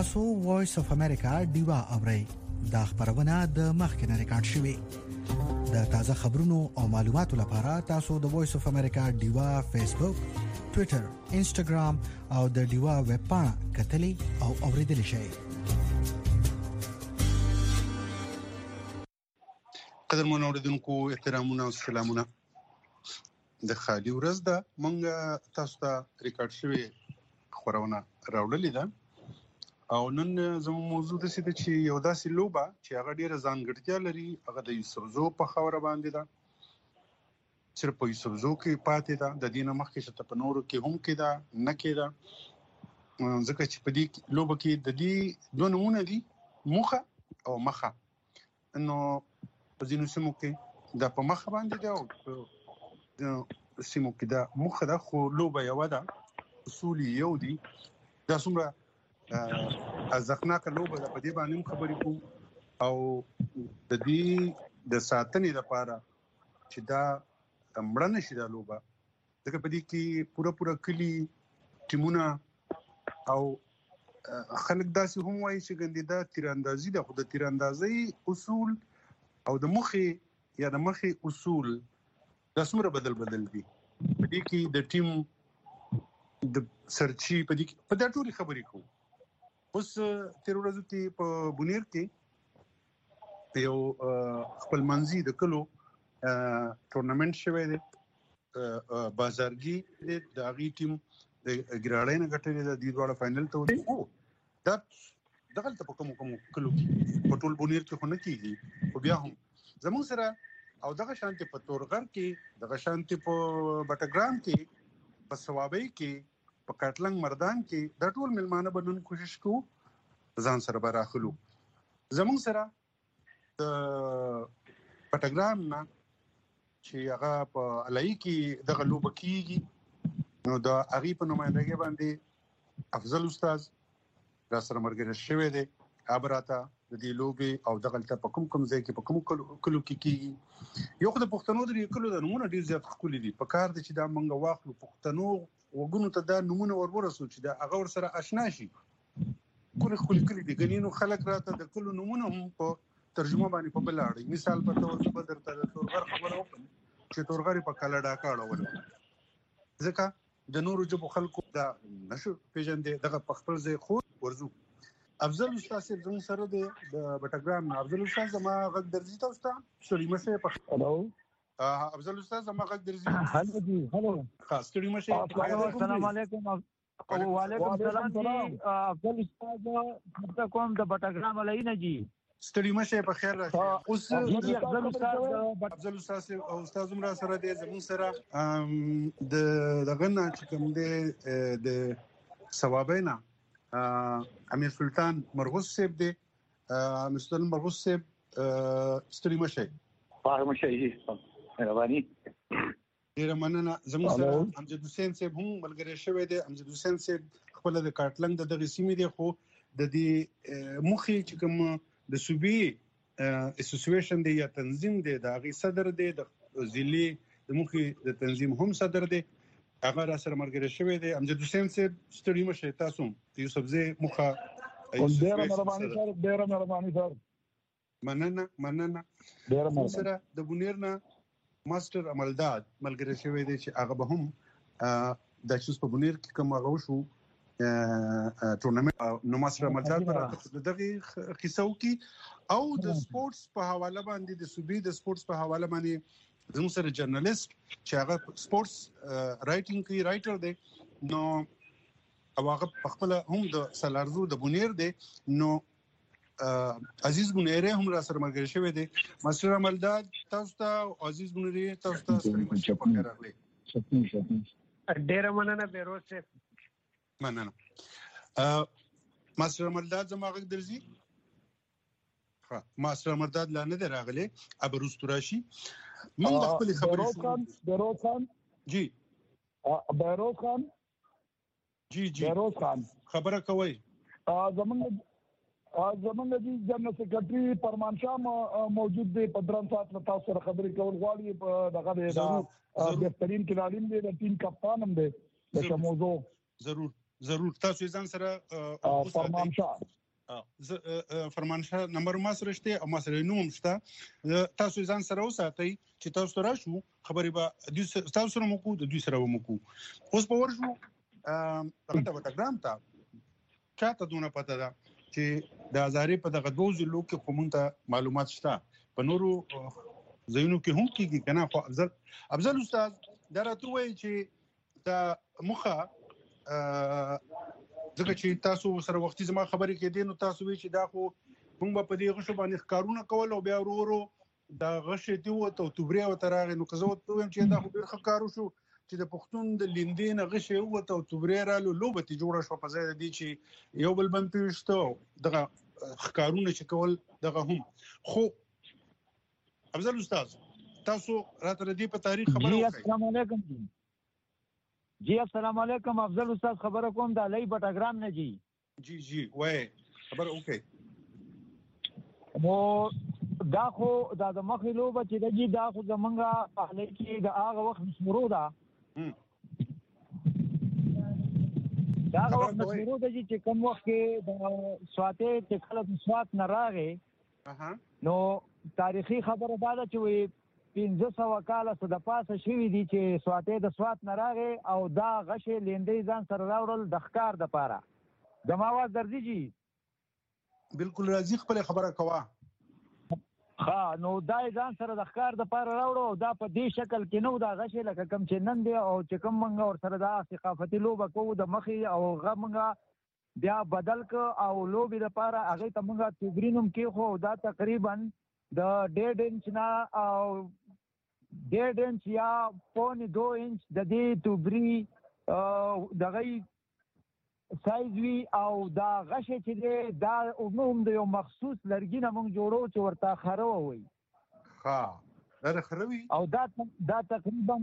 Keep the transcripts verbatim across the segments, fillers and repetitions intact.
تاسو وایس اف امریکا ډیوا اورئ دا خبرونه د مخکنه ریکارډ شوې د تازه خبرونو او معلوماتو لپاره تاسو د وایس اف امریکا ډیوا فیسبوک ټوئیټر انسټاګرام او د ډیوا ویب پاڼه کتلې او اوریدلې شئ. قدرمن اوریدونکو احترامونه او سلامونه. د خالي ورځ ده مونږ تاسو ته ریکارډ شوی خبرونه راوړلې ده او نن زموږ موضوع د سیده چې یو داسې لوبه چې هغه ډیره ځانګړتیا لري هغه د یوسفزو په خاوره باندې ده. صرف په یوسفزو کې پاتې ده، د دې نه مخکې چې په نورو کې هم کې ده نه کې ده، ځکه چې په دې لوبه کې د دې دوه نمونه دي، موخه او مخه. نو په ځینو سیمو کې دا په مخه باندې ده او د سیمو کې دا موخه ده، خو لوبه یو ده، اصول یو دي. دا څومره ازخناکه لوبه ده، په دې باندې خبرې کوو او د دې د ساتنې لپاره چې دا مړه نشي دا لوبه، ځکه په دې کې پوره پوره کلی ټیمونه او خلک داسې هم وایي چې ګندې دا تیراندازي ده، خو د تیراندازۍ اصول او د مخې یا د مخې اصول دا څومره بدل بدل دي. په دې کې د ټیم د سرچي په دې په دا ټولې خبرې کوو. اوس تیر ورځو کې په بونیر کې یو خپل منځي د کلو ټورنمنت شوی دی، بازارګي د هغې ټیم د ګراړۍ نه ګټلې ده، دې دواړه فاینل ته ودرېدل. دا دغلته په کومو کومو کلو کې په ټول بونیر کې خو نه کېږي، خو بیا هم زموږ سره او دغه شانتي په تورغر کې، دغه شانتي په بټګرام کې، په سوابۍ کې، په کاټلنګ مردان کې دا ټول ملمانه به نن کوشش کوو ځان سره به راخلو. زموږ سره د بټګرام نه چې هغه په علایي کې دغه لوبه کېږي، نو د هغې په نمایندګۍ باندې افضل استاد را سره ملګری شوی دی. هغه راته د دې لوبې او دغلته په کوم کوم ځای کې په کوم کلو کې کېږي. یو خو د پښتنو د کلو د نومونه ډېر زیات ښکلي دي، په کار دی چې دا موږ واخلو، پښتنو وګونو ته دا نومونه ور ورسو چې دا هغه ورسره اشنا شي. ښکلي ښکلي کلي دي، ګنې نو خلک راته د کلو نومونه هم په ترجمه باندې په بل اړوي. مثال په توګه زه به درته د تورغر خبره وکړم چې تورغر یې په کاله ډاکه اړولی، ځکه د نورو ژبو خلکو دا نشو پېژندی. دغه په خپل ځای خو ورځو. افضل استاد صاحب زموږ سره دی د بټګرام نه. افضل استاد زما غږ درځي تاسو ته؟ ستړي مه شئ. هلو افضل استاد زما غږ درځي؟ هلو جی هلو ښه ستړي مه شئ. السلام علیکم. وعلیکم السلام جی. افضل استاد درته کوم د بټګرام علي نه جی. ستړي مه شئ، په خیر راشئ. اوس افضل استاد افضل استاد او استاد زموږ سره دی، زموږ سره د دغه نه چې کوم دی د ثوابۍ نه امیر سلطان مرغوز صاحب دی. امیر سلطان مرغوز صاحب ستړي مه شئ. پاره مه شئ جی، مهرباني. ډېره مننه. زموږ سره امجد حسین صاحب هم ملګری شوی دی. امجد حسین صاحب خپله د کاټلنګ د دغې سیمې دی، خو د دې موخې چې کوم د صوبې اسوسییشن دی یا تنظیم دی د هغې صدر دی، د ضلعې د موخې د تنظیم هم صدر دی، هغه را سره ملګری شوی دی. امجد حسین صاحب ستړي مه شئ. تاسو هم د یوسفزۍ موخه ډېره مهرباني سر، ډېره مهرباني سر. مننه مننه. سره د بونیر نه ماسټر عملداد ملګری شوی دی چې هغه به هم د چوس په بونیر کې کوم هغه وشو ټورنمنت، نو ماسټر عملداد پر دغه قصو کې او د سپورتس په حواله باندې د صوبې د سپورتس په حواله باندې زموږ سره جرنالست چې هغه سپورتس رائټینګ کوي، رائټر دی، نو او هغه خپل هم د سلارزو د بونیر دی. نو عزیز بونیری هم را سره ملګری شوی دی. ماسټر عملداد تاسو ته، عزیز بونیری تاسو ته ستړي مه شئ، په خیر راغلی. ډېره مننه بیروز صاحب. مننه. ماسټر عملداد زما غږ درځي؟ ښه، ماسټر عملداد لا نه دی راغلی، ابه وروستو راشي. موږ د خپلې خبرې بیروز خان جی بیروز خان جی جی بیروز خان خبره کوئ. زمونږ زمونږ د جنرال سیکرټري فرمان شاه موجود دی، په درن ساعت له تاسو سره خبرې کول غواړي. دغه دی بهترین کھلاڑی دی، د ټیم کپتان هم دی د شموزو. ضرور ضرور تاسو ځان سره فرمانشاه فرمانشاه نمبر ما سره شته او ما سره نوم شته تاسو ځان سره وساتئ چې تاسو راشو خبرې به تاسو سره مو کو د دوی سره مو کو اوس په ورشو هغه ته وټګرام ته چاته دونه پته ده چې د هزارې په دغه دوه ضلعو کې خو مونږ ته معلومات شته په نورو ځایونو کې هم کېږي که نه خو افضل افضل استاد دا راته وایي چې دا موخه ځکه چې تاسو سره وختي زما خبرې کېدې نو تاسو وایي چې دا خو مونږ به په دې غشو باندې ښکارونه کول او بیا ورو ورو دا غشې دي وته او توبرې ورته راغې نو که زه ورته ووایم چې دا خو ډېر ښه کار وشو چې د پښتون د لیندې نه غشې ووته او توبرې رالو لوبه ترې جوړه شوه په ځای د دې چې یو بل بند پېښته دغه ښکارونه چې کول دغه هم خو افضل استاد تاسو راته د دې په تاریخ خبره وکړئ. السلام علیکم جی جی السلام علیکم افضل استاد خبره کوم د علي بټګرام نه جی جی جی وای خبره وکړئ. نو دا خو دا د مخې لوبه چې د جی دا خو زمونږ په علي کې د هغه وخت شروع ده دا هغه وخت شروع ده چې کوم وخت کې د سواتې چې کله د سوات نه راغې نو تاریخي خبره دا ده چې وایي پنځه سوه کاله څه د پاسه شوي دي چې سواتې د سوات نه راغې او دا غشې لیندۍ ځان سره راوړل د ښکار دپاره. زما اواز درځي جي؟ بالکل راځي خپله خبره کوه. ښه نو دا یې ځان سره د ښکار دپاره راوړو او دا په دې شکل کې نه و دا غشې لکه کوم چې نن دی او چې کوم موږ ورسره دا ثقافتي لوبه کوو د مخې او هغه موږ بیا بدل که او لوبې دپاره هغې ته موږ توبري نوم کېښو دا تقریبا د ډېډ انچ نه او ډېډ انچ یا پونې دو انچ د دې توبري دغه سایز وي او دا غشې چې دی دا هم د یو مخصوص لرګي نه موږ جوړو چې ورته خره ووایي. ښه دا د خره وي او دا دا تقریبا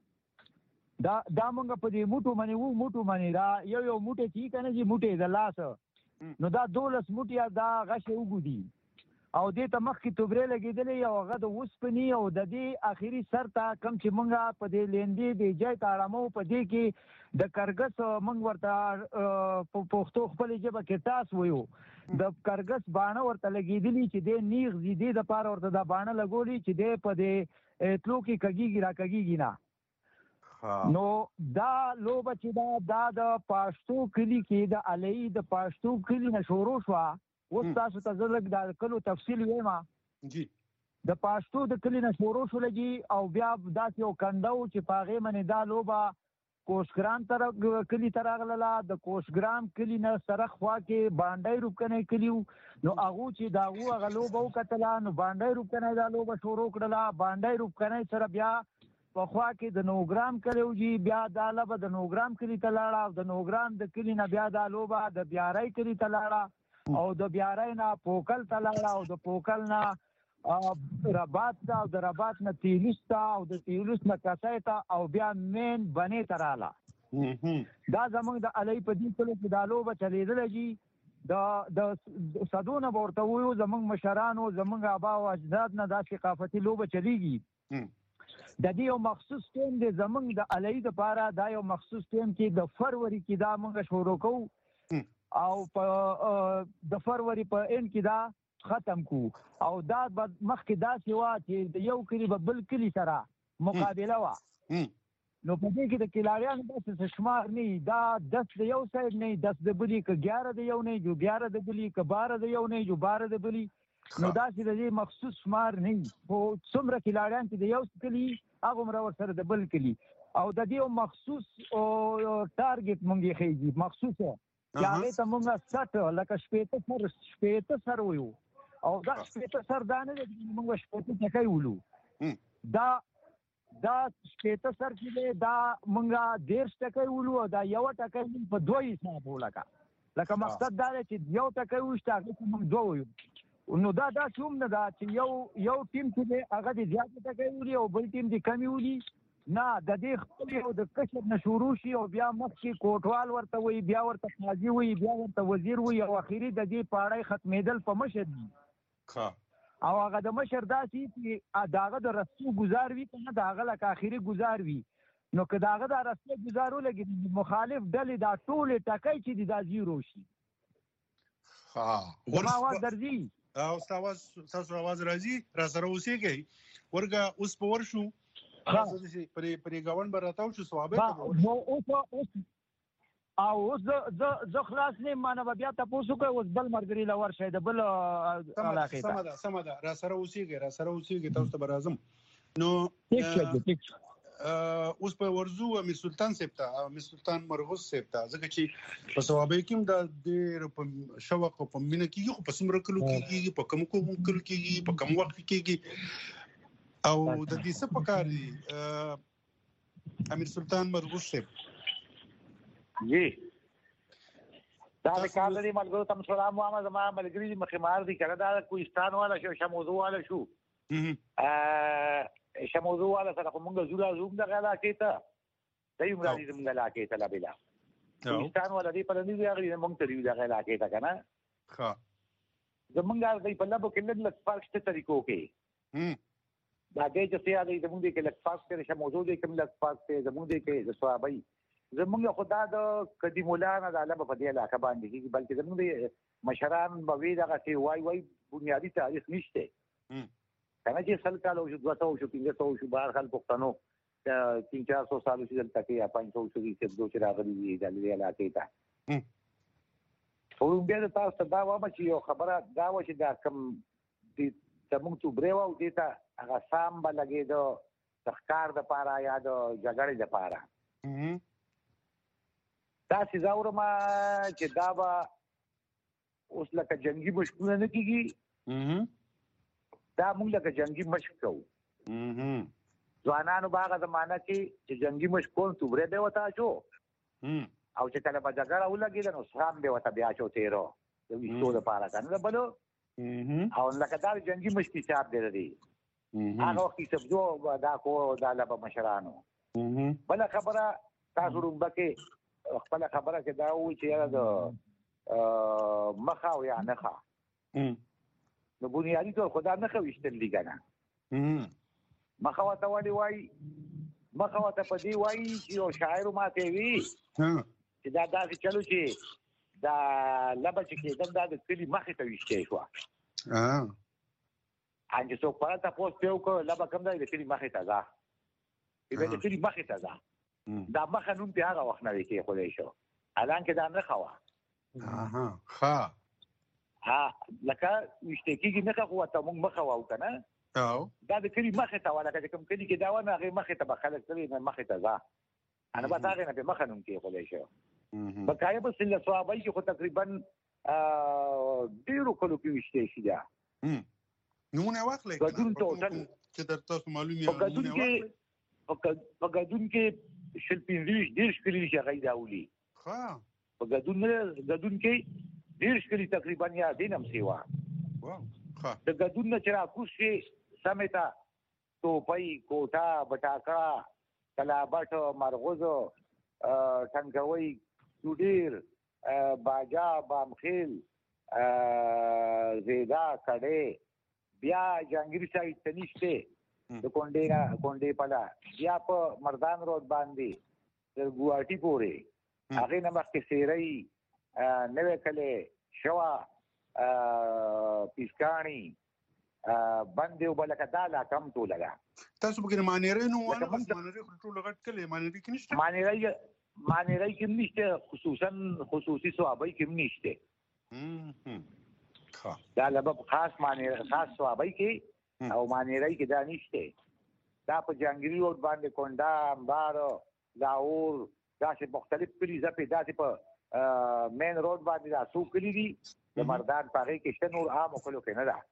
دا دا موږ په دې موټو باندې وو موټو باندې دا یو یو موټی چې که نه چې موټی د لاسه نو دا دولس موټیا دا غشې وګودي او دې ته مخکې توبرې لګېدلې او هغه د اوسپنې او د دې اخري سر ته کوم چې موږ په دې لیندې د جای ته اړمو په دې کې د کرګس موږ ورته په پښتو خپلې ژبه کې ټاس ویو د کرګس باڼه ورته لګېدلي چې دې نیغ ځي دې دپاره ورته دا باڼه لګولي چې دې په دې تلو کې کږېږي را کږېږي نه. نو دا لوبه چې دا دا د پښتو کلي کې د علي د پښتو کلي نه شروع شوه. اوس تاسو ته زه لږ د کلو تفصیل ویم جی د پښتو د کلي نه شروع شوله جي او بیا داسې یو کنډه و چې په هغې باندې دا لوبه کوشګرام ته کلي ته راغلله د کوشګرام کلي نه سره خوا کې بانډی روبکنی کلي و نو هغو چې د هغو هغه لوبه وکتله نو بانډی روبکنی دا لوبه شروع کړله. بانډی روبکنی سره بیا په خوا کې د نوګرام کلی و جي بیا دا لوبه د نوګرام کلي ته لاړه او د نوګرام د کلي نه بیا دا لوبه د بیارۍ کلي ته لاړه او د بیارۍ نه پوکل ته لاړه او د پوکل نه رباط ته او د رباط نه تیلوس ته او د تیلوس نه کسۍ ته او بیا مین بنې ته راله. دا زموږ د علي په دې کلو کې دا لوبه چلېدله جي د صدونه به ورته وویو زموږ مشرانو زموږ آبا او اجداد نه دا ثقافتي لوبه چلېږي. د دې یو مخصوص ټیم دی زموږ د علي دپاره دا یو مخصوص ټیم کې د فروری کې دا موږ شروع کوو او په د فروری په اند کې دا ختم کو او دا مخکې داسې وه چې د یو کلي به بل کلي سره مقابله وه نو په دې کې د کلاړیانو داسې څه شمار نه وي دا دس د یو سایډ نه وي دس د بلي که ګیاره د یو نه وي جو ګیاره د بلي که باره د یو نه وي جو باره د بلي نو داسې د دې مخصوص شمار نه وي خو څومره کلاړیان چې د یو کلي هغه هومره ورسره د بل کلي او د دې یو مخصوص ټارګېټ مونږ یې ښیږي مخصوصه چې هغې ته مونږ سټ لکه شپېته سر شپېته سر ویو او دا شپېته سر دا نه دی چې مونږ شپېته ټکی ولو دا دا شپېته سر چې دی دا مونږ دېرش ټکی ولو او دا یوه ټکی په دوه حساب ولکه لکه مقصد دا دی چې یو ټکی وشته هغې ته مونږ دوه ویو نو دا داسې هم نه ده چې یو یو ټیم چې دی هغه دې زیاتې ټکی ولي او بل ټیم دې کمې ولي نه د دې خپل یو د کشر نه شروع شي او بیا مخکې کوټوال ورته وایي بیا ورته قاضي وایي بیا ورته وزیر وایي او اخري د دې پاړی ختمېدل په مشر دي او هغه د مشر داسې چې د هغه د رسو ګزار وي که نه د هغه لکه اخري ګزار وي نو که د هغه دا رسمي ګزار ولګي مخالف ډلې دا ټولې ټکۍ چې دي دا زیرو شي. زما اواز درځي؟ او ستاسو اواز راځي، را سره اوسېږئ. ورګه اوس په ورشو پرې ګاونډ به راتاو شو ثوابه او اوس زه خلاص نه یم، مانه به بیا تپوس وکړئ اوس بل ملګري له ورشئ د بل علاقې ته. سمه ده سمه ده، را سره اوسېږئ را سره اوسېږئ، تاسو ته به راځم. نو اوس په ورځو امیر سلطان صاحب ته، امیر سلطان مرغوز صاحب ته، ځکه چې په ثوابه کې هم دا ډېر په شوق او په مینه کېږي، خو په څومره کلو کېږي، په کوم کلو کېږي، په کوم وخت کېږي، او د دې څه پکار دي امیر سلطان مرغوز صاحب؟ جی دا د کار لري ملګرو ته سلام وایم. زما ملګري مخمار دي کنه، دا کوهستان والا شو، شموزو والا شو، شموزو والا سره کومه زولا زوم د علاقې ته دیم راځي زموږ علاقې ته لا بلا کوهستان والا دی په لنی دی موږ ته دی د علاقې ته کنه. ها زمونږ د په لبو کې لږ فرق شته طریقو کې. دا دې چې سیا دی زمونږ کې لږ فرق کې شموزو دی کوم لږ فرق کې زمونږ دی کې د صحابي زمونږ خدا د قدیم مولانا د علامه په دې علاقه باندې کې، بلکې زمونږ مشران به وی دغه چې وای وای بنیادی تاریخ نشته کنه، چې سل کال او دوه سوه او پنځه سوه شو بهر خلک پښتنو تین چار سو سال چې دلته کې یا پنځه سوه شو چې دوه چې راغلي دي د دې علاقې ته. خو بیا د تاسو ته دا وایم چې یو خبره دا و چې دا کوم زمونږ تو برېوا او دې ته هغه سام به لګېده د ښکار دپاره یا د جګړې دپاره. دا چې زه اورم چې دا به اوس لکه جنګي مشکونه نه کېږي، دا موږ لکه جنګي مشک کوو. ځوانانو به هغه زمانه کې چې جنګي مشک کوم توبرې به ورته اچو، او چې کله به جګړه ولګېده نو سام به ورته بیا اچو تېرو د ویشتو دپاره که نه د بلو، او لکه دا جنګي مشک حساب دی دی هغه وخت کې سبزو دا کو دا لبه مشرانو. بله خبره تاسو رومبه کې خپل خبره کې دا وایي چې یاره د مخه او یا نښه، نو بنیادي طور خو دا نښه ویشتل دي که نه. مخه ورته ولې وایي؟ مخه ورته په دې وایي چې یو شاعر ماته وي چې دا داسې چلو چې دا لبه چې کېدل دا د کلي مخې ته ویشتی شوه. چې څوک پره تپوس پرې وکړو لبه کوم دی د کلي مخې ته ځه، بیا د کلي مخې ته ځه، دا مخه نوم پې هغه وخت نه دی کېښودی شو، حالانکې دا نښه وه. ها لکه ویشتی کېږي نښه خو ورته مونږ مخه وو که نه، دا د کلي مخې ته وه، لکه چې کوم کلي کې دا وه نو هغې مخې ته به خلک تللی نه مخې ته ځه، نو بس هغې نه پې مخه نوم کېښودی شو. بقایه په سله صحابۍ کې خو تقریبا ډېرو کلو کې ویشتی شي دا. نمونه واخلئ ګډون ټوټل چې در تاسو معلوم یې ګډون کې په ګډون کې شل پنځه دېرش کلي چې هغه یې راولي. په ګډون ګډون کې دېرش کلي تقریبا یا دین هم سیوا د ګډون نه چې راکوز شي سمې ته توپۍ، کوټه، بټاکړه، کلابټ، مرغوز، ټنګوۍ، چوډیر، باجا، بامخیل، زیدا، کډې، بیا جهانګیر سایډ ته نشته د کونډې نه کونډې پله، بیا په مردان روډ باندې تر ګوهاټي پورې هغې نه مخکې سیرۍ، نوی کلی، شوه، پیسکاڼي، بندې اوبه لکه دا علاقه هم ټوله ده. تاسو پکې مانیری نوم وانخاست؟ مانیری خو ټوله غټ کلی، مانیری کې نشته؟ مانیری مانیری کې هم نشته، خصوصا خصوصي صحابۍ کې هم نشته. دا لبه خاص مانیری خاص صحابۍ کې او مانیری کې دا نشته. دا په جهانګیري روډ باندې کونډه، امبار، لاهور داسې مختلف کلي ځپې داسې په مین روډ باندې دا څو کلي دي د مردان په هغې کې شته، نور عامو کلو کې نه ده.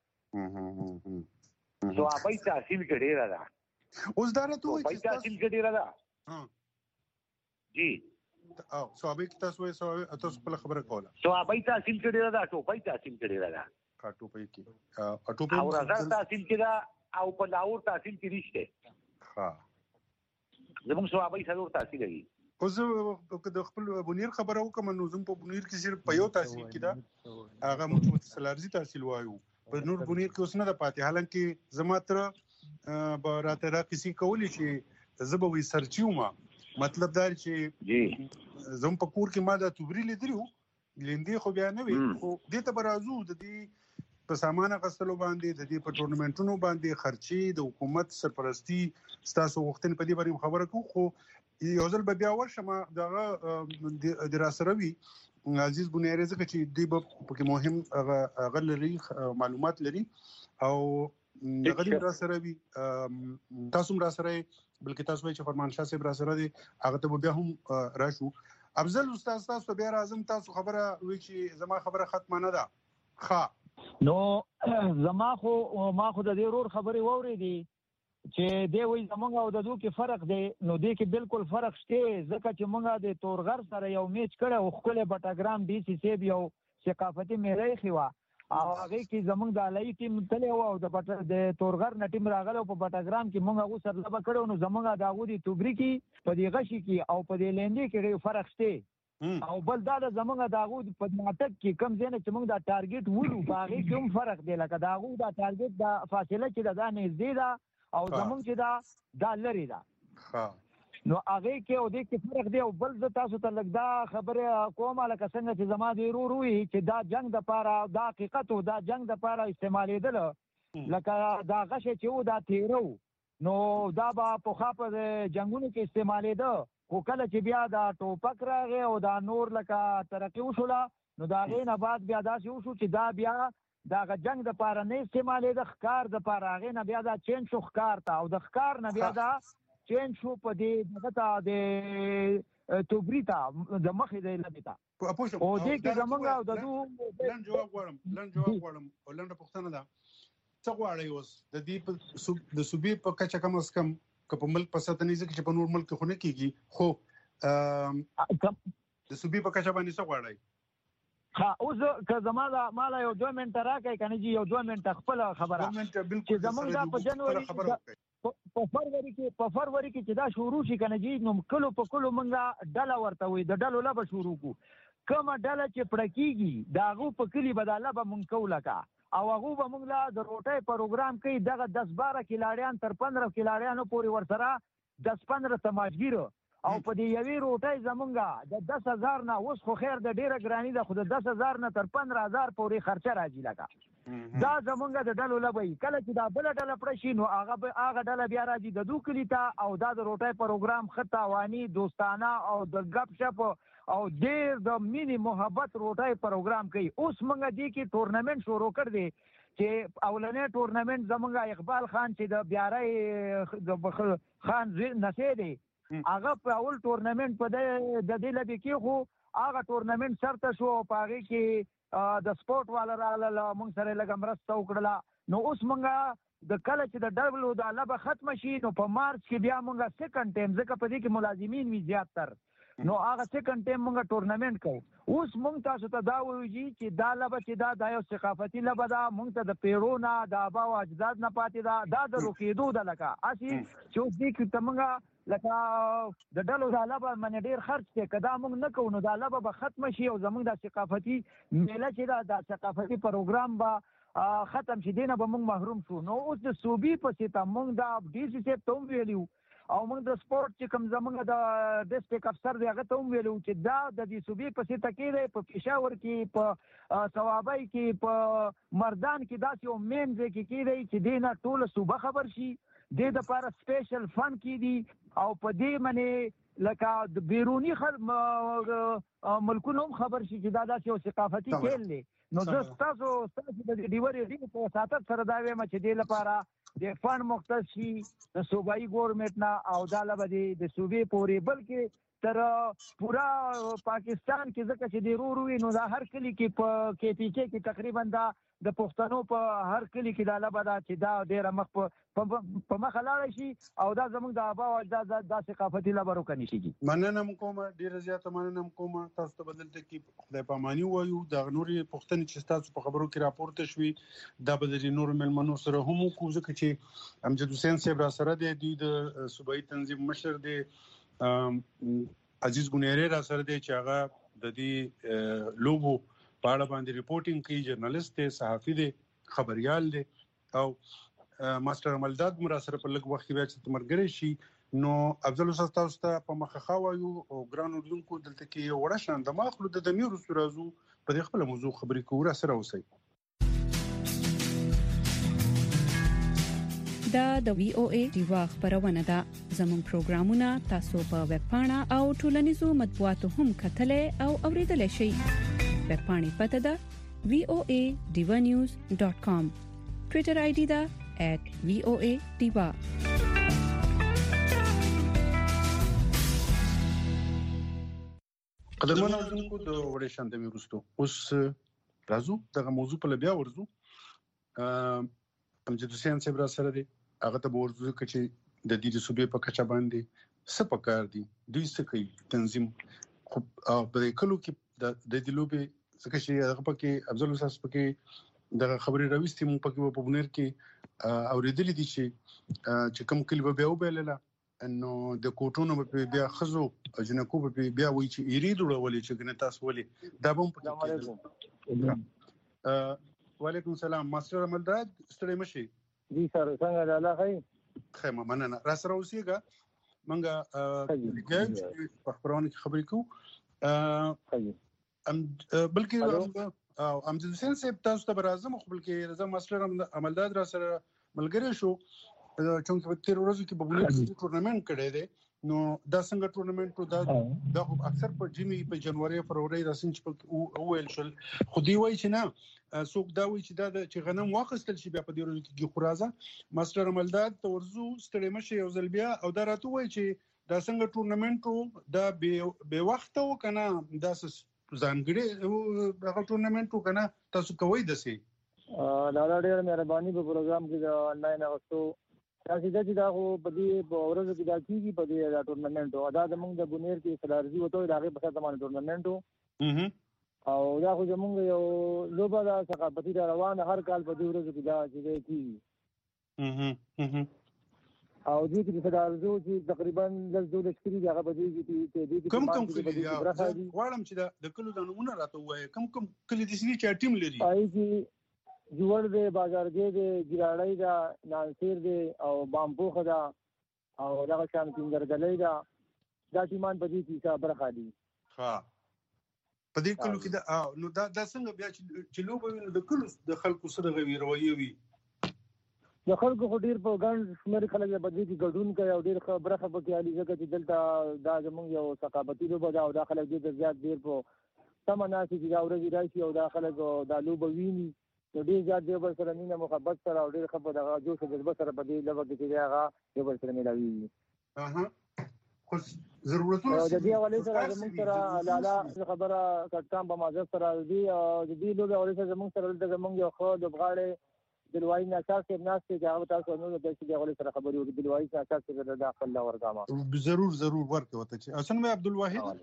صحابۍ تحصیل کې ډېره ده. اوس دا راته وایي صحابۍ تحصیل کې ډېره ده. جی صحابۍ کې تاسو وایي تاسو خپله خبره کوله. صحابۍ تحصیل کې ډېره ده، ټوپۍ تحصیل کې ډېره ده، ټوپۍ کې او رضا تحصیل کې ده، او په لاهور تحصیل کې نشته. زموږ صحابۍ څلور تحصیل دي. اوس زه د خپل بنیر خبره وکړم، نو زموږ په بنیر کې صرف په یو تحصیل کې ده، هغه موږ متصل ارضي تحصیل وایو، په نور بنیر کې اوس نه ده پاتې. حالانکې زما تره به راته راقصې کولې چې زه به وایي سرچي وم، مطلب دا چې زم په کور کې ما د توبري لیدلو لیندې خو بیا نه وي خو دې ته برازو د دې په سامان غسلو باندې د دې په ټورنمنټونو باندې خرچي د حکومت سرپرستی ستاسو وختن په دې باندې خبره کو خو یو ځل به بیا ورشم دغه دراسروي عزیز بنياري ځکه چې دوی په کې مهم هغه لري معلومات لري او غدي را سره وي تاسو را سره بلکې تاسو چې فرمان شاه صاحب را سره دي هغه ته بیا هم راشو افضل استاد تاسو بیا راځم تاسو خبره وی چې زما خبره ختمه نه ده ښه نو زما خو ما خو د دې رور خبرې وورېدې چې دی وایي زمونږ او د دوی کې فرق دی نو دې کې بالکل فرق شته ځکه چې مونږ د تورغر سره یو میچ کړی او ښکلی بټګرام ډي سي صاحب یو ثقافتي میله ایښې وه او هغې کې زمونږ د علایي ټیم تللی و او د تورغر نه ټیم راغلی په بټګرام کې مونږ هغو سره لوبه کړې نو زمونږ د هغو د توبري کې په دې غشي کې او په دې لیندې کې ډېر فرق شته او بل دا د زمونږ د هغو په ناټک کې کوم ځای نه چې مونږ دا ټارګېټ ولو په هغې کې هم فرق دی لکه د هغو دا ټارګېټ دا فاصله چې ده دا نږدې ده او زمونږ چې دا دا لرې ده نو هغې کې او دې کې فرق دی او بل زه تاسو ته لږ دا خبرې کوم لکه څنګه چې زما د ورور وي چې دا جنګ دپاره دا حقیقت و دا جنګ دپاره استعمالېدله لکه دا غشی چې و دا تیره نو دا به پخوا په جنګونو کې استعمالېده خو کله چې بیا دا ټوپک راغی او دا نور لکه ترقي وشوله نو د هغې نه بعد بیا داسې وشو چې دا بیا د هغه جنګ دپاره نه استعمالېده ښکار دپاره هغې نه بیا دا چینج شو ښکار ته او د ښکار نه بیا دا چینج شو په دې دغه ته د توبري ته د مخې د لبې ته او دې کې زمونږ او د دوی لنډ جواب غواړم لنډ جواب غواړم او لنډه پوښتنه ده څه غواړئ اوس د دې د صوبې په کچه کم از کم که په ملک په سطح نه ځکه چې په نور ملک خو نه کېږي خو د صوبې په کچه باندې څه غواړئ ها اوس که زما دا مالا یو دوه منټه راکړئ که نه جي یو دوه منټه خپله خبره چې زمونږ دا په جنوري په فروری کې په فروری کې چې دا شروع شي کنه جی نو کلو په کلو مونږه ډله ورته وي د ډلو لبه شروع کو کومه ډله چې پړه کېږي د هغو په کلي به دا لبه مونږ کوو لکه او هغو به مونږ له د روټۍ پروګرام کوي دغه دس باره کلاړیان تر پندره کلاړیانو پورې ورسره دس پندره تماشګیرو او په دې یوې روټۍ زمونږه د دس هزار نه اوس خو خیر د ډېره ګراني ده خو د دس هزار نه تر پندره هزار پورې خرچه راځي لکه دا زمونږ د ډلو لبه وي کله چې دا بله ډله پړه شي نو هغه هغه ډله بیا راځي د دو کلي ته او دا د روټۍ پروګرام ښه تاواني دوستانه او د ګپ شپ او ډېر د مینې محبت روټۍ پروګرام کوي اوس مونږ دې کې ټورنمنټ شروع کړ دی چې اولنی ټورنمنټ زمونږ اقبال خان چې د بیارۍ خان نسې دی هغه په اول ټورنمنټ په د دې لبې کې خو هغه ټورنمنټ سرته شو او په هغې کې د سپورټ والا راغلل موږ سره یې لږه مرسته وکړله نو اوس موږ د کله چې د ډبلو دا لبه ختمه شي نو په مارچ کې بیا موږ سیکنډ ټایم ځکه په دې کې ملازمین وي زیات تر نو هغه سیکنډ ټایم موږ ټورنمنټ کوو اوس موږ تاسو ته دا وایو چې دا لبه چې دا دا یو ثقافتي لبه ده موږ ته د پیړو نه د آبا او اجداد نه پاتې ده دا د روکېدو ده لکه هسې چې اوس دې کې ته موږ لکه د ډلو دا لبه باندې ډېر خرچ دی که دا موږ نه کوو نو دا لبه به ختمه شي او زموږ دا ثقافتي میله چې ده دا ثقافتي پروګرام به ختم شي دې نه به موږ محروم شو نو اوس د صوبې په سطح موږ دا ډي سي صاحب ته هم ویلي او موږ د سپورټ چې کوم زموږ د ډسټرک افسر دی هغه ته هم ویلي چې دا د دې صوبې په سطح کې دی په پېښور کې په صوابۍ کې په مردان کې داسې یو مین ځای کې کېدی چې دې نه ټوله صوبه خبر شي دې دپاره سپیشل فن کېدي او په دې باندې لکه د بیروني ملکونو هم خبر شي چې دا داسې یو ثقافتي کھیل دی نو زه ستاسو ستاسو د ډیوري ډېر په وساطت سره دا وایم چې دې لپاره د فن مختص شي د صوبایي ګورنمنټ نه او دا لبه د صوبې پورې بلکې تر پورا پاکستان کې ځکه چې د رور وي نو دا هر کلي کې په کې پی کې کې تقریبا دا د پښتنو په هر کلي کې دا لبه ده چې دا ډېره مخ په مخه لاړه شي او دا زموږ د آبا او اجداد دا ثقافتي لبه روکنی شي مننه م کومه ډېره زیاته مننه م کومه تاسو ته به دلته کې خدای پاماني ووایو دغه نورې پوښتنې چې ستاسو په خبرو کې راپورته شوي دا به د نورو مېلمنو سره هم وکړو ځکه چې امجد حسین صاحب را سره دی دوی د صوبایي تنظیم مشر دی عزیز بنياري را سره دی چې هغه د دې لوبو په اړه باندې ریپورټینګ کوي جرنالست دی صحافي دی خبريال دی او ماستر عملداد مرا سره په لږ وخت کې بیا چې تمرګری شي نو افضل استاد تاسو ته په مخه خاوایو او ګران اردوونکو دلته کې وړه شان د ماخلو د دمیرو سورازو په دې خپل موضوع خبرې کوو سره اوسئ. دا د وی او ای دیوا خبرونه ده. زموږ پروګرامونه تاسو په ویب پاڼه او ټولنیزو مطبوعاتو هم کتلې او اوریدلای شئ. ویب پاڼې پته ده وی او ای دیوا نیوز ډاٹ کام. ټوئیټر آی ډي ده ایٹ وی او ای دیوا. قدرمن اردوونکو د وړې شان د میروستو اوس راځو دغه موضوع په لبیا ورزو. امجد حسین صاحب را سره دی هغه ته ورزو چې د دې صوبې په کچا باندې څه پکار دي دوی څه کوي تنظیم خو په کلو کې د دې لوبې څه شي هغه پکې افضل اساس پکې د خبري راوستي مو پکې په بونیر کې اوریدل دي چې چې کوم کلی به وبېلله انه د کوټونو په بیا خزو جنکو په بیا وی چې یریدو ولې چې ګنه تاسو ولې دا بم پکې. وعلیکم السلام ماستر عملداد ستړي مشي جی سر څنګه الله خیر خیمه مننه را سره اوسېګه منګه ګل په خبرونه کې خبرې کوو ام بلکې او امجد حسین صاحب تاسو ته راځم خو بلکې رضا ماستر عملداد را سره ملګری شو چون په تیر ورځو کې په بولې ټورنمنت کړی دی نو دا څنګه ټورنمنت دا د اکثر په جمی په جنوري فروری راسن چې او ویل شل خو دی وای چې نه څوک دا وای چې دا چې غنم واخستل شي بیا په دې ورځو کې خورازه ماستر عملداد تورزو ستړي مشه یو ځل بیا او دا راته وای چې دا څنګه ټورنمنت دا به وخت و کنه دا ځانګړي هغه ټورنمنت کنه تاسو کوی دسي دا ډېر مهرباني په پروګرام کې دا آنلاین اغوستو تاسو دا چې دا خو په دې ورځو کې دا کیږي په دې دا ټورنمنت او دا زموږ د بونیر کې صدارزي وته دا غي په څه باندې ټورنمنت او دا خو زموږ یو لوبه دا ثقافتي روانه هر کال په دې ورځو کې دا چې کیږي او دې کې صدارزو چې تقریبا د دولت کلی هغه په دې کې دې کم کم کلی غواړم چې د کلو د نمونه راته وایي کم کم کلی د سړي چې ټیم لري آی چې جوړ دې بازارګې دې ګراړې دا نانسیر دې او بامبو خدا او دا شان کینګرګلې دا دا ټیمان په دې کې څه برخه دي ها په دې کلو کې دا نو دا د څنګه بیا چې لوبه د کلو د خلکو سره غوي روي وي د خلکو خډیر په ګڼ شمېر خلک په دې کې ګډون کوي او ډیر خبره په کې علي ځکه چې دلته دا زموږ یو ثقافتي لوبه دا او دا خلک دې زیات ډیر په تمناسي چې دا ورځي راشي او دا خلک دا لوبه ویني نو ډیر زیات دی بل سره مینه محبت سره او ډیر خبره دغه جوش او جذبه سره په دې لوبه کې چې هغه یو بل سره ملاوي اها خو ضرورتونه د دې حواله سره زموږ سره لاله خبره کټام په مازه سره دی او د دې لوبه حواله سره زموږ سره د زموږ یو خو د بغاړې دلوای نه اساس کې ناس کې هغه تاسو نو د دې حواله سره خبرې وکړي دلوای نه اساس کې د داخل لا ورګما ضرور ضرور ورته وته چې حسن مې عبدالواحد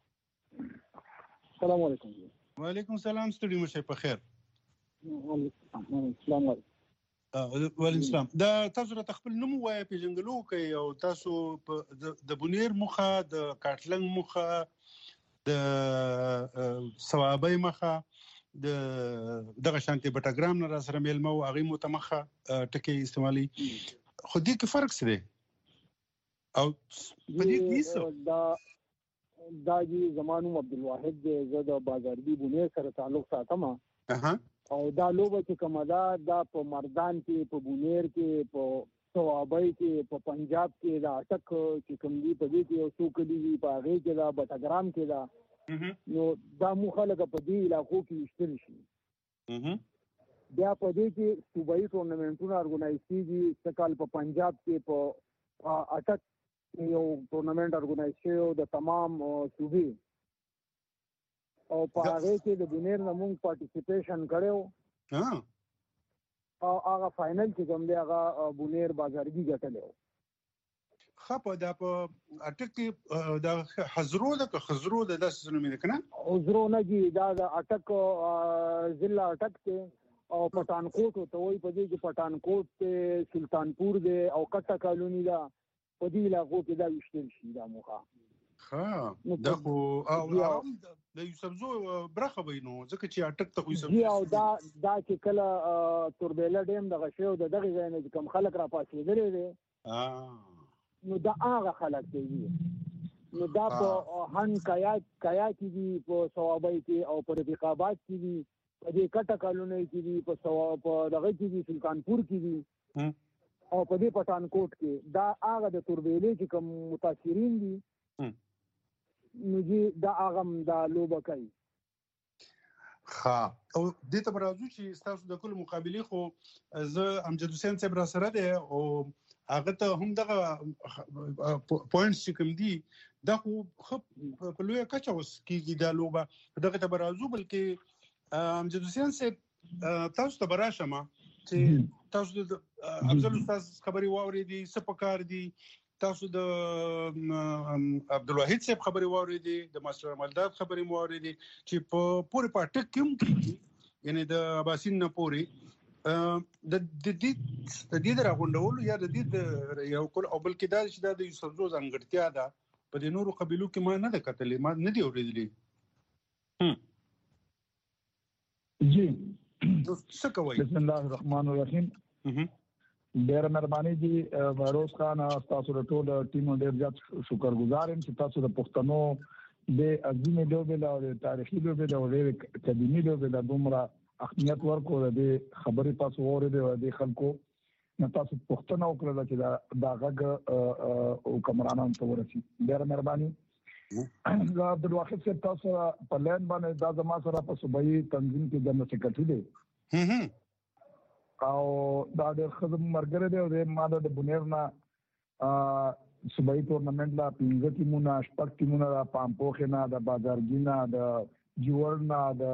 السلام علیکم وعلیکم السلام ستړي مشه په خیر السلام علیکم وعلیکم السلام دا تاسو را خپل نوم وایي په جنګلو کې او تاسو د بونیر مخه د کاټلنګ مخه د ثوابي مخه د دغه شانتي بټاګرام نه را سره میلمه او هغه متمخه ټکی استعمالي خو دې کې فرق څه دی او په دې کې دا دا جی زمانو عبدالواحد زه د بازارګي بونیر سره تعلق ساتم اها او دا لوبه چې کومه دا د په مردان کې په بونیر کې په ثوابي کې په پنجاب کې دا اٹک چې کوم دی په دې کې یو څو کلی وی په هغه کې دا بټاګرام کې دا نو دا مو خلک په دې علاقو کې وشتل شي بیا په دې کې صوبایي ټورنمنټونه ارګنایز کیږي څکال په پنجاب کې په اٹک یو ټورنمنت ارګنایز شوی د تمام صوبې او په هغه کې د بونیر نمون پارټیسیپیشن کړو ها او هغه فائنل چې کوم دی هغه بونیر بازارګي ګټلو خپه دا په اټک کې دا حضرو د خزرو د داسې نوم دی کنه حضرو نه جی دا د اټک ضلع اټک ته او پټانکوټ ته وای په دې کې پټانکوټ ته سلطانپور دی او کټه کالونی دا په دې علاقو کې دا وشتل شي دا موخه ها دا خو او د یوسفزو برخه وینو ځکه چې اټک ته خو یوسفزو او دا دا چې کله توربېله ډیم دغه شی او د دغه ځای نه کوم خلک را پاسېدلې دي نو دا هغه خلک دی نو دا په هن کیا کیا کې دي په ثوابای کې او په رفیقاباد کې دي په دې کټه کالونی کې دي په ثواب په دغه کې دي سلطانپور کې دي او په دې پټانکوټ کې دا هغه د توربېلې چې کوم متاثرین دي نو دې دا هغه دا لوبه کوي. ها او دې ته راځو چې تاسو د کل مقابله خو زه امجد حسین صاحب را سره دی او هغه ته هم دغه پوینټس چې کوم دي دا خو په لویه کچه اوس کېږي دا لوبه دغه ته راځو بلکې امجد حسین صاحب تاسو ته راشه ما چې تاسو د افضل استاد خبري واورېدي څه پکار دي تاسو د عبدالواحد صاحب خبري واورېدي د ماستر مالداد خبري واورېدي چې په پوره پټک کوم کېږي یعنی د اباسین نه پوري د دې د دې راغونډولو یا د دې د یو کول او بلکې دا چې د یوسفزو ځانګړتیا ده په دې نورو قبیلو کې ما نه ده کتلې ما نه دی اورېدلې. جی څه کوي؟ بسم الله الرحمن الرحیم. ډېر مهرباني دي فیروز خان تاسو ته ټول ټیم ډېر زیات شکرګزار یم چې تاسو د پښتنو د عظیمه لوبې او تاریخي لوبې او ډېر قدیمي لوبې د دومره اهمیت ورکو د خبرې تاسو اورېدې د خلکو نه تاسو پوښتنه وکړه چې دا دا غږ او کمرانان ته ورسي. ډېر مهرباني. دا عبدالواحد صاحب تاسو په لین باندې دا زما سره په صوبایي تنظیم کې جنرال سیکرټري دی او دا د خدمت مرګره دی او د ماده د بنیر نه صوبایي تورنمنت لا پنځه ټیمونه شپږ ټیمونه پامپوخ نه د بازارګینا د جوړنا د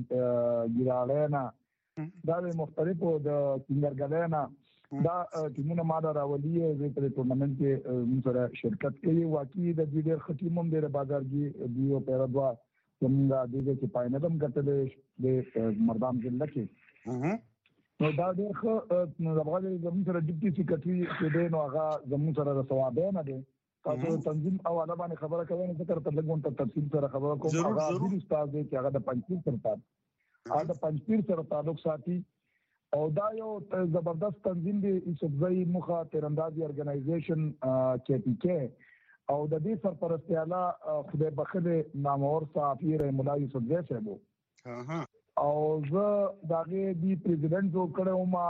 ګرالینا دا د مختلفو د کینګرګلینا دا ټیمونه ماده راولي د تورنمنت کې موږ سره شرکت کوي. واقعي د دې ډېر ختیموم د بازارګي دیو پیرادوا زمونږ د دې چې پایندم ګټلې د مردان ضلع کې نو دا ډېر ښه نو د افغان زموږ سره ډیپټي سیکرټري چې دی نو هغه زموږ سره د ثوابونه دی تاسو تنظیم حواله باندې خبره کوئ نو ذکر ته لګون ته تفصیل سره خبره کوم. هغه د استاد دی چې هغه د پنځپیر سره هغه د پنځپیر سره تعلق ساتي او دا یو زبردست تنظیم دی یوسفزئی مخه تیراندازي ارګنایزیشن کې پی کې او د دې سرپرستیاله خدای بخښه نامور صحافي رحم الله یوسفزئی صاحب او زه داغه دی پریزیدنت جوړ کړو ما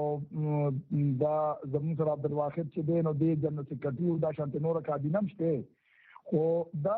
او دا زموږ سره عبدالواحد چې دی نو دی جنرال سیکرټري او دا شانته نور کابینه مشته خو دا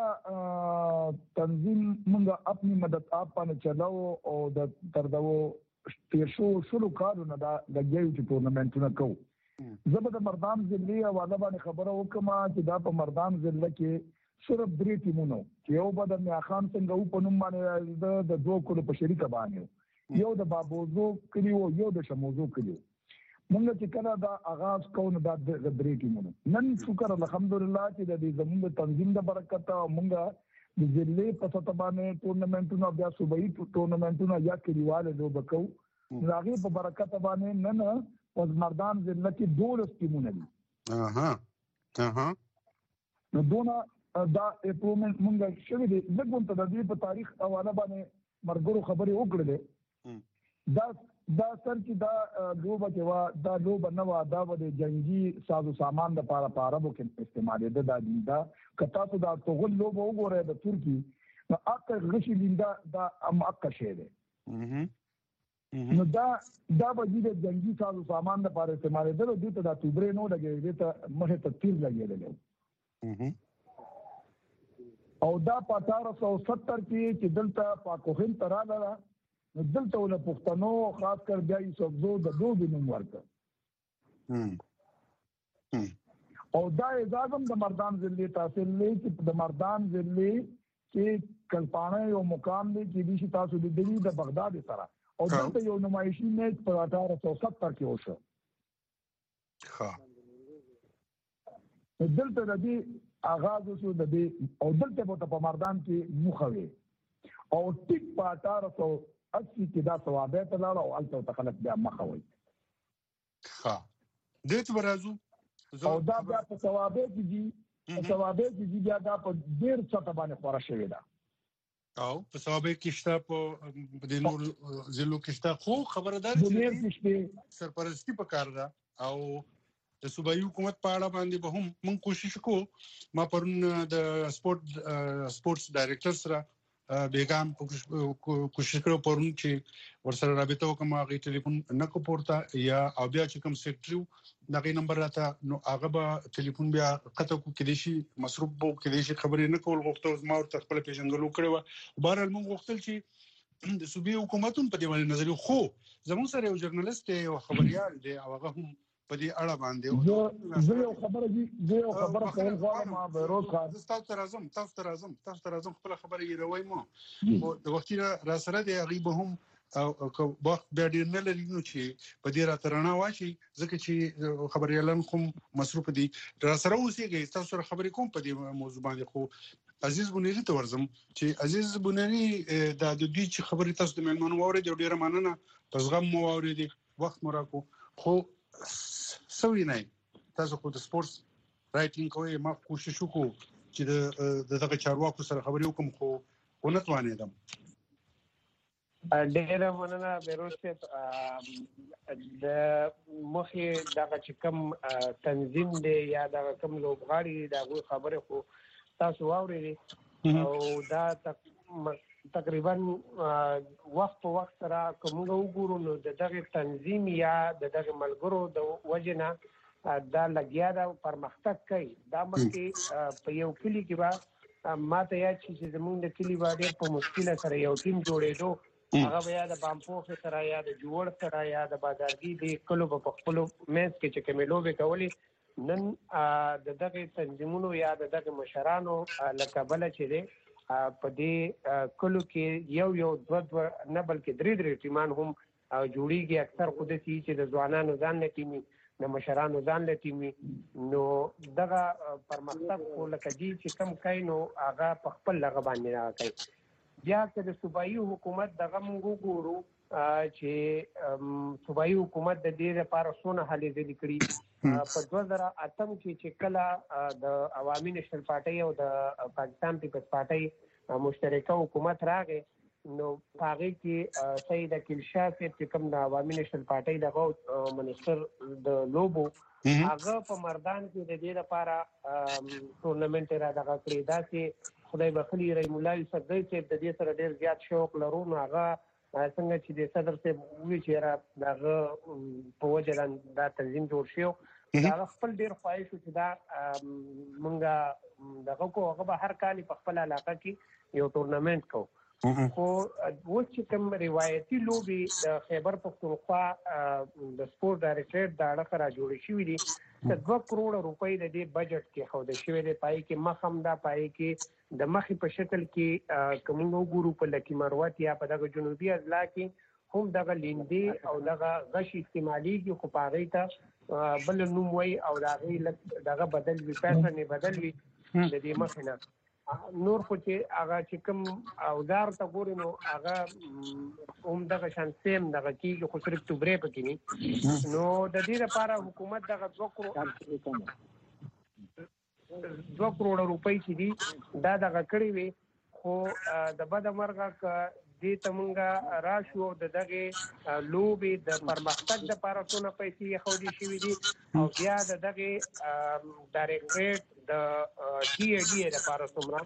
تنظیم موږ خپل مدد آپ باندې چلاو او د تر دغه تیر شو شلو کارونه دا لګیو چې ټورنمنټونه کوو. زه به د مردان ضلع حواله باندې خبره وکم چې دا په مردان ضلع کې صرف درې ټیمونه چې یو به د میا خان څنګه په نوم باندې د دوه کلو په شریکه باندې یو د بابوزو کلی او یو د شموزو کلی موږ چې کله دا آغاز کوو دا درې ټیمونه نن شکر الحمدلله چې د دې زموږ تنظیم د برکت او موږ د ضلع په سطح باندې ټورنمنټونه بیا صوبایي ټورنمنټونه یا کلیواله لوبه کوو هغه په برکت باندې نن په مردان ضلع کې دولس ټیمونه دي. اها اها نو دونه دا امپروومنت مونږ شوی دی زګون ته د دې په تاریخ حواله باندې مرګرو خبرې وکړلې دا دا سر چې دا لوبه کې وا دا لوبه نه وا دا د جنگي سازو سامان د لپاره په عربو کې استعمال ده دا دا کتا ته دا توغل لوبه وګوره د ترکی نو اکه غشي لیندا دا ام اکه شه ده نو دا دا به د جنگي سازو سامان د لپاره استعمال ده د ته دا توبره نو لګي د ته مخه ته تیر لګي او دا په اٹھارہ سو ستر کې چې دلته پاکوهن تراله نو دلته ول پښتنو خاص کر بیا یوسفزو د دوه نوم ورته او دا اعزازم د مردان ضلع تحصیل لې چې د مردان ضلع کې کلپانه یو مقام دی چې د تاسو د دلی د بغداد سره او دلته یو نمایشي میچ په اٹھارہ سو ستر کې وشو. ها دلته د دې آغاز وشو د دې او دلته په مردان کې مخوي او ټیک په اٹھارہ سو اسی کې دا ثوابت لاله او الته تخلق بیا مخوي. ها دې ته راځو او دا بیا په ثوابت کې ثوابت کې بیا دا په ډیر څه باندې خورا شوی دا او په ثوابت کې شته په د نور ضلعو کې شته خو خبردار چې سرپرستی په کار ده او د صوبایي حکومت په اړه باندې به هم موږ کوشش کوو. ما پرون د سپورت سپورتس ډایریکټر سره بیگام کوشش کړو پرون چې ورسره رابطه وکم، هغه ټلیفون نه کو پورته یا او بیا چې کوم سیکټریو دغه نمبر راته نو هغه به ټلیفون بیا قطع کو کېدې شي مصروف بو کېدې شي خبرې نه کول غوښتل ما ورته خپل پیژنګلو کړو. بهر موږ غوښتل چې د صوبې حکومتونو په دې باندې نظر خو زموږ سره یو ژورنالیست او خبريال دی او هغه هم په دې اړه باندې زه یو خبره دي زه یو خبره کول غواړم بهروز خان. تاسو ته راځم تاسو ته راځم تاسو ته راځم خپل خبره یې روي مو د وخت را سره دی هغه به هم او وخت بیا ډیر نه لري نو چې په دې را ترانه واشي ځکه چې خبريالان کوم مصروف دي را سره اوسېږي. تاسو سره خبرې کوم په دې موضوع باندې. خو عزیز بونیری ته ورزم چې عزیز بونیری د دوی چې خبرې تاسو د مېلمنو واورېدې او ډیره مننه په زغم مو واورېدې وخت مو راکو. خو سوي نه تاسو خو د سپورتس رائټینګ کوی ما کوشش وکړو چې د دغه چارواکو سره خبرې وکم خو ونه توانېدم. ډیره مننه بهروز صاحب. د مخې دغه چې کوم تنظیم دی یا دغه کوم لوبغاړي دغه خبره خو تاسو واورئ او دا تقریبا وخت په وخت سره کوم وګورو نو دغه تنظیم یا دغه ملګرو د وجنه دا لګیا دا پرمختګ کوي. دا مکه په یو کلی کې با ماته یا چې زمونږ د کلی باندې په مشکل سره یو ټیم جوړېدو هغه بیا د بامپوخ سره یا د جوړ سره یا د بازارګي د کلوب په خپل میچ کې چې کوملوبه کولی نن د دغه تنظیمونو یا د دغه مشرانو لکه بل چې دی په دې کلو کې یو یو دوه دوه نه بلکې درې درې ټیمان هم جوړیږي. اکثر قدرتي چې د ځوانانو ځان نه ټیمي د مشرانو ځان له ټیمي نو دغه پرمختګ کو لکه دي چې کم کای نو هغه په خپل لغه باندې راکای. بیا چې د صوبایي حکومت دغه موږ ګورو چې صوبایي حکومت د دې لپاره څونه هلې ځلې کړي. په دوه زره اتم کې چې کله د عوامي نېشنل پارټي او د پاکستان پیپلز پارټي مشترکه حکومت راغی نو هغه کې سید اکیل شاه چې کوم د عوامي نېشنل پارټي دغه منسٹر د لوبو هغه په مردان کې د دې لپاره ټورنمنت را دغه کړی. دا چې خدای بخلی رحم الله صدای چې د دې سره ډیر زیات شوق لرو نو هغه څنګه چې د صدر ته وی چې را دغه په وجه دا تنظیم جوړ شو دا خپل ډیر خواهش چې دا مونږه دغه کو هغه به هر کال په خپل علاقه کې یو ټورنمنت کو. خو و چې کوم روایتي لوبي د خیبر پختونخوا د سپورت ډایریکټریټ د اړه را جوړې شوې دي د دوه کروڑ روپۍ د دې بجټ کې خوده شوې ده. پای کې مخم دا پای کې د مخې په شکل کې کوم ګورو په لکی مروت یا په دغه جنوبي اضلاع کې هم دغه لیندې او دغه غش استعمالي کې خو پاغې ته بل نوم وای او دغه بدل وی پیسې نه بدل وی د دې مخې نه نور خو چې هغه چې کوم اوزار ته ګوري نو هغه هم دغه شان سیم دغه کیږي خو صرف توبرې پکې نه نو د دې لپاره حکومت دغه دوه کروڑ دوه کروڑ روپۍ چې دي دا دغه کړی وي. خو د بد مرغه ک دې تمنګا راشو د دغه لوبي د پرمختګ د لپاره څونه پیسې خو دي شوې دي او بیا د دغه ډایریکټریټ د ټي ای ډي لپاره څومره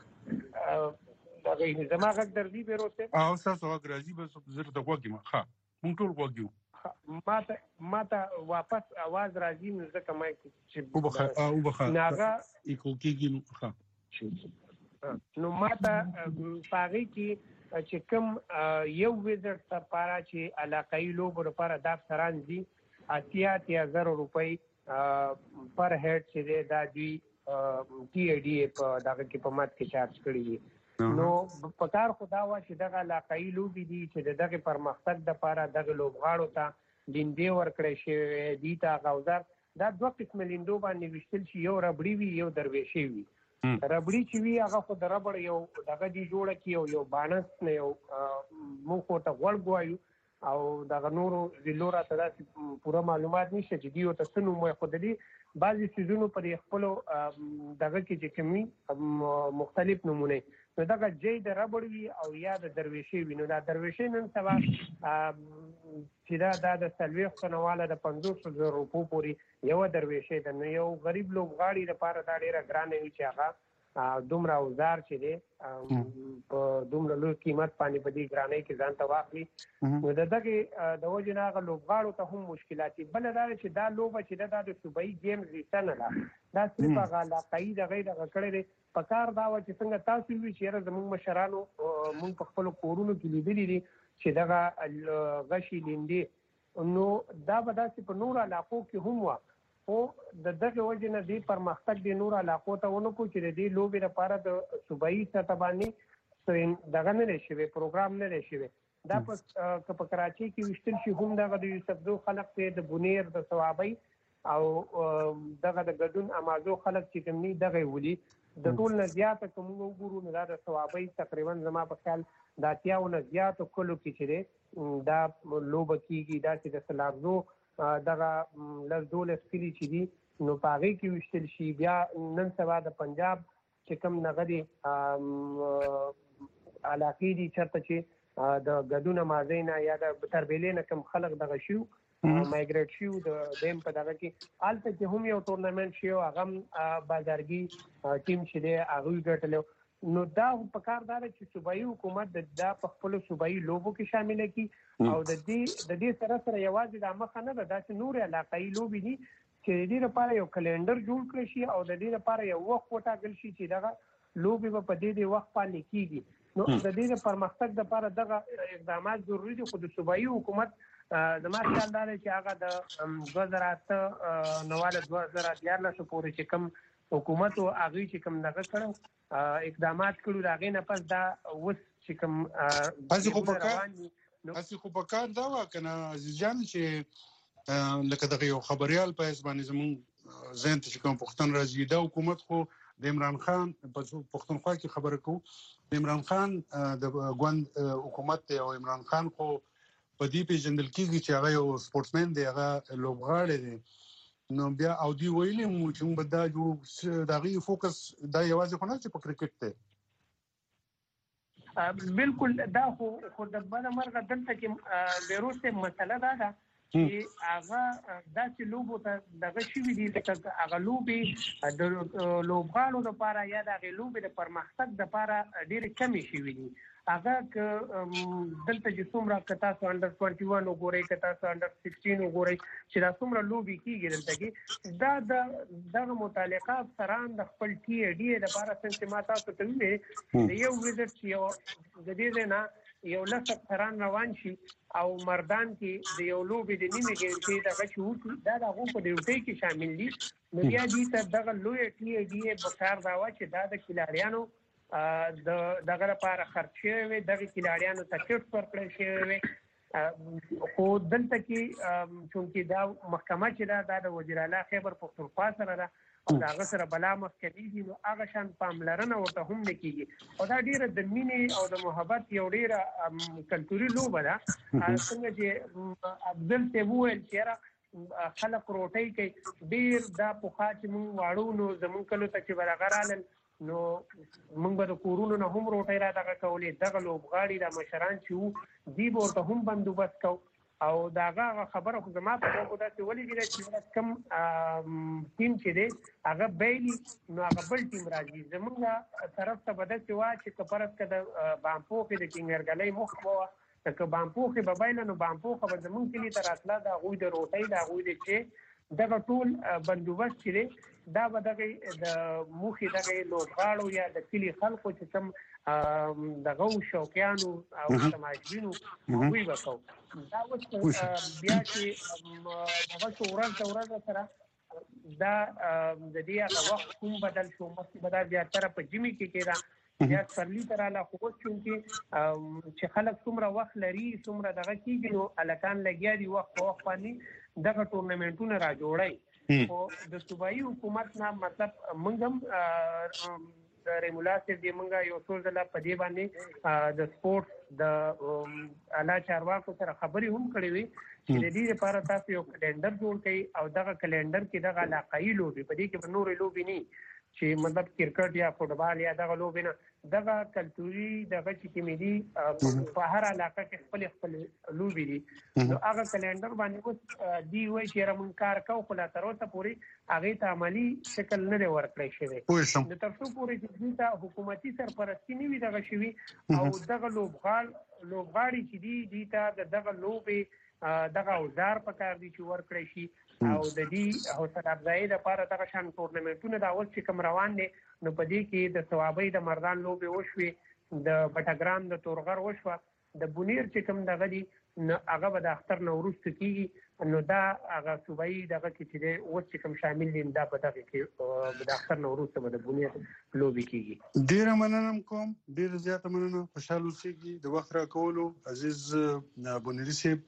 دغه زماغه درځي بیروسته او تاسو راځي به زر د وګي ما ها مونږ ټول وګیو ماته ماته واپس आवाज راځي نو ځکه ما چې وبخه او بخه ناغه ایکو کېږي نو ها نو ماته پاغي کې چې کوم یو ویزټ لپاره چې علاقائی لوب لپاره دا سران دي اتیا اتیا زره روپۍ پر هډ چې دا دی ټي ای ډي په دغه کې په مات کې چارج کړی دي. نو په کار خدا وا چې دغه علاقائی لوب دي چې دغه پرمختګ د لپاره دغه لوبغاړو ته لیندې ورکړې شي دي تا غوزار دا دوه قسم لیندو باندې وشتل شي یو ربړی وي یو درویشي وي. ربړی چې وی هغه خو د ربړ یو دغه دی جوړه کی یو یو بانس نه یو مو کو ته ول غوایو او دغه نورو ضلعو راته داسې پوره معلومات نشته چې دوی ورته څه نوم وایي، خو د دې بعضې څیزونو په خپلو دغه کې چې کوم مختلف نومونه نو دغه جی د ربړ وي او یا د درویشۍ وي. نو دا درویشۍ نن سبا چې دا دا د څلوېښتو نه واله د پنځوسو زرو روپو پورې یوه درویشۍ ده. نو یو غریب لوبغاړي لپاره دا ډېره ګرانه وي چې هغه دومره اوزار چې دی په دومره لوی قیمت باندې په دې ګرانۍ کې ځان ته واخلي. نو د دغې د وجې نه هغه لوبغاړو ته هم مشکلات دي. بله دا ده چې دا لوبه چې ده دا د صوبایي ګیم حصه نه ده، دا صرف هغه علاقایي دغه یې دغه کړی دی. په کار دا وه چې څنګه تاسو وي چې یاره زموږ مشرانو مونږ په خپلو کورونو کې لیدلي دي چې دغه غشي لیندې، نو دا به داسې په نورو علاقو کې هم وه، خو د دغې وجې نه دې پرمختګ د نورو علاقو ته ونه کړو چې د دې لوبې لپاره د صوبایي سطح باندې دغه نه دی شوی، پروګرام نه دی شوی. دا که په کراچۍ کې ویشتل شي هم دغه د یوسفزو خلک دی، د بونیر، د صوابۍ او دغه د ګډون امازو خلک چې کوم دي دغه یې ولي. د ټول نه زیاته که موږ وګورو نو دا د صوابۍ تقریبا زما په خیال د اتیاو نه زیاتو کلو کې چې دی دا لوبه کېږي. داسې د سلارزو دغه لس دولس کلي چې دي نو په هغې کې ویشتل شي. بیا نن سبا د پنجاب چې کوم دغه دي علاقې دي چېرته چې د ګډون امازۍ نه یا د تربیلې نه کوم خلک دغه شي مایګریټ شي د دیم په دغه کې هلته کې هم یو ټورنمنټ شي او هغه هم بازارګي ټیم چې دی هغوی ګټلی. نو دا په کار دا ده چې صوبایي حکومت د دا په خپلو صوبایي لوبو کې شامله کړي او د دې د دې سره سره یوازې دا مخه نه ده، داسې نورې علاقایي لوبې دي چې د دې لپاره یو کلنډر جوړ کړی شي او د دې لپاره یو وخت وټاکل شي چې دغه لوبې به په دې دې وخت باندې کېږي. نو د دې د پرمختګ لپاره دغه اقدامات ضروري دي. خو د صوبایي حکومت زما خیال دا دی چې هغه د دوه زره اته نه واله دوه زره دیارلسو پورې چې کوم حکومت او هغوی چې کوم دغه کړو اقدامات کړو د هغې نه پس دا اوس چې کوم هسې خو په کار دا وه که نه عزیز جان چې لکه دغه یو خبریال په حیث باندې زموږ ذهن ته چې کوم پوښتنه راځي، دا حکومت خو د عمران خان په پښتونخوا کې خبره کوو، د عمران خان د ګوند حکومت دی او عمران خان خو په دې پیژندل کېږي چې هغه یو سپورټسمین دی، هغه لوبغاړی دی. نو بیا او دوی ویلي مو چې موږ به دا جوړ د هغې فوکس دا یوازې خو نه چې په کرکټ دی. بالکل دا خو خو د بده مرغه دلته کې بیروس مسله دا ده چې هغه داسې لوبو ته دغه شوي دي لکه هغه لوبې د لوبغاړو لپاره یا د هغې لوبې د پرمختګ لپاره ډېرې کمې شوي دي. هغه که دلته چې څومره که تاسو انډر ټوینټي ون وګورئ، که تاسو انډر سکسټین وګورئ چې دا څومره لوبې کېږي دلته کې، دا د دغه متعلقه افسران د خپل ټي اې ډي اې لپاره څنګه چې ما تاسو ته ویلې د یو وزټ چې یو د دې ځای نه یو لس افسران روان شي او مردان کې د یو لوبې د نیمې ګنټې دغه چې وکړي، دا د هغو په ډیوټۍ کې شامل دي. نو بیا دې ته دغه لویه ټي اې ډي اې پکار دا وه چې دا د کلاړیانو د دغه لپاره خرڅ شوی وي، دغه کلاړیانو ته کټس ورکړی شوی وي. خو دلته کې چونکې دا محکمه چې ده دا د وزیر اعلی خیبر پښتونخوا سره ده او د هغه سره بلا مخ کېږي، نو هغه شان پاملرنه ورته هم نه کېږي. او دا ډېره د مینې او د محبت یو ډېره کلتوري لوبه ده. څنګه چې افضل صاحب وویل چې یاره خلک روټۍ کوي، ډېر دا پخوا چې مونږ واړو نو زمونږ کلو ته چې به هغه رالل نو موږ به د کورونو نه هم روټۍ را دغه کولې. دغه لوبغاړي دا مشران چې وو دوی به ورته هم بندوبست کو او د هغه خبره خو زما په موقع داسې ولګېده چې کوم ټیم چې دی هغه بیلي نو هغه بل ټیم راځي. زموږ طرف ته به داسې وه چې که فرض که د بامپوخې د کینګرګلۍ مخ به وه، که بامپوخې به بایله نو بامپوخه به زموږ کلي ته راتله، د هغوی د روټۍ د هغوی د چې دغه ټول بندوبست چې دی دا به دغه د موخې دغه لوبغاړو یا د کلي خلکو چې کوم دغه شوقیانو او تماشبینو هغوی به کوو. دا اوس بیا چې دغه شو ورځ د ورځ سره دا د دې هغه وخت کوم بدل شو، مخکې به دا زیاتره په ژمي کې کېده، بیا سپرلي ته راله. خو اوس چونکې چې خلک څومره وخت لري څومره دغه کېږي نو هلکان لګیا دي وخت په وخت باندې دغه ټورنمنټونه را جوړوي. خو د صوبایي حکومت نه مطلب موږ هم ریمولا صاحب دې مونږه یو څو ځله په دې باندې د سپورټس د اعلی چارواکو سره خبرې هم کړې وي چې د دې لپاره تاسو یو کلندر جوړ کړئ او دغه کلندر کې دغه علاقايي لوبې په دې کې به نورې لوبې نه چې مطلب کرکټ یا فوټبال یا دغه لوبې نه دغه کلتوري دغه چې کومې دي په هر علاقه کې خپل خپل لوبې دي نو هغه کلندر باندې اوس دی وایي چې موږ کار کوو خو لا تر اوسه پورې هغې ته عملي شکل نه دی ورکړی شوی نو تر څو پورې چې دوی ته حکومتي سرپرستي نه وي دغه شوي او دغه لوبغاړ لوبغاړي چې دي دوی ته د دغه لوبې دغه اوزار پکار دي چې ورکړی شي او د دې حوصله افزایي لپاره دغه شان ټورنمنټونه د اول چې کوم روان دي نو په دې کې د ثوابۍ د مردان لوبې وشوې د بټګرام د تورغر وشوه د بونیر چې کوم دغه دي نو هغه به د اختر نه وروسته کېږي نو دا هغه صوبایي دغه کې چې دی اوس چې کوم شامل دي دا په دغه کې د اختر نه وروسته به د بونیر لوبې کېږي. ډېره مننه کوم ډېره زیاته مننه خوشحاله اوسېږي د وخت راکولو عزیز بونیري صاحب.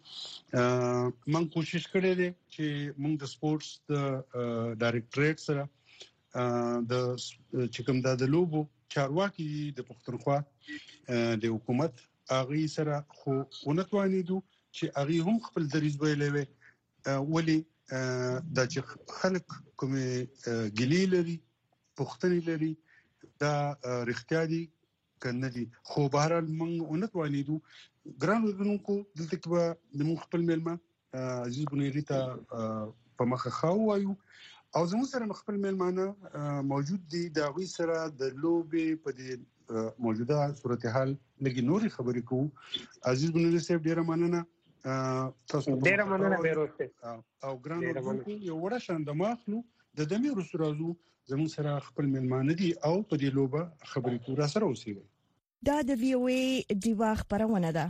من کوشش کړی دی چې موږ د سپورټس د ډایرکټریټ سره د چې کوم د لوبو چارواکي د پښتونخوا د حکومت هغه سره خو ونتوانیدو چې هغه هم خپل دریځ ویلې ولی د چې خلک کومه ګلی لري پښتني لري دا رښتیا دي کنه دي خو بهرال موږ ونتوانیدو ګران ودونکو دلته کې د موږ خپل ملما عزیز بونیری ته په مخه خو وایو او زموږ سره خپل ملمانه موجود دي دا غوي سره د لوبې په دې موجوده صورتحال لګي نوري خبرې کوو. عزیز بونیری صاحب ډیره مننه تاسو ډیره مننه بیروسته او ګران ودونکو یو وړه شان د ماخلو د دمیر سرازو زموږ سره خپل ملمانه دي او په دې لوبه خبرې کوو را سره اوسئ. دا د وی او ای دیوا خبرونه ده.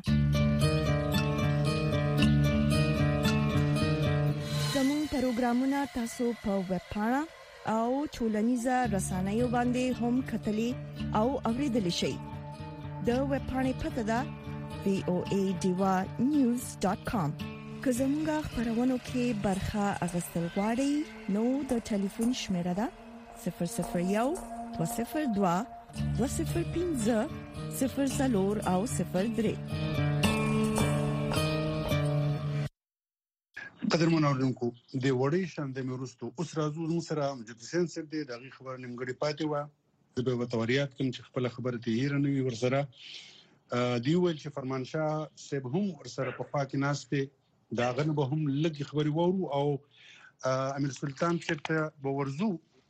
زموږ پروګرامونه تاسو په ویب پاڼه او ټولنیزه رسنیو باندې هم کتلی او اوریدلی شئ. د ویب پاڼې پته ده وی او ای دیوا نیوز ډاټ کام. که زموږ خبرونو کې برخه اغوستل غواړئ نو د ټلیفون شمیره ده صفر صفر یو دوه صفر دوه دوه صفر پنځه صفر څلور او صفر درې. قدر منوردونکو د وړي شان د میرستو اوس راځو نو سره مجد حسین صاحب د دغه خبر نیمګړی پاتې و د به توریات کوم چې خپل خبره ته هیر نه وي ورسره دی ویل چې فرمانشاه صاحب هم ورسره په پاکي ناشته دا غن به هم لګي خبري وورو او امیر سلطان چې به ورزو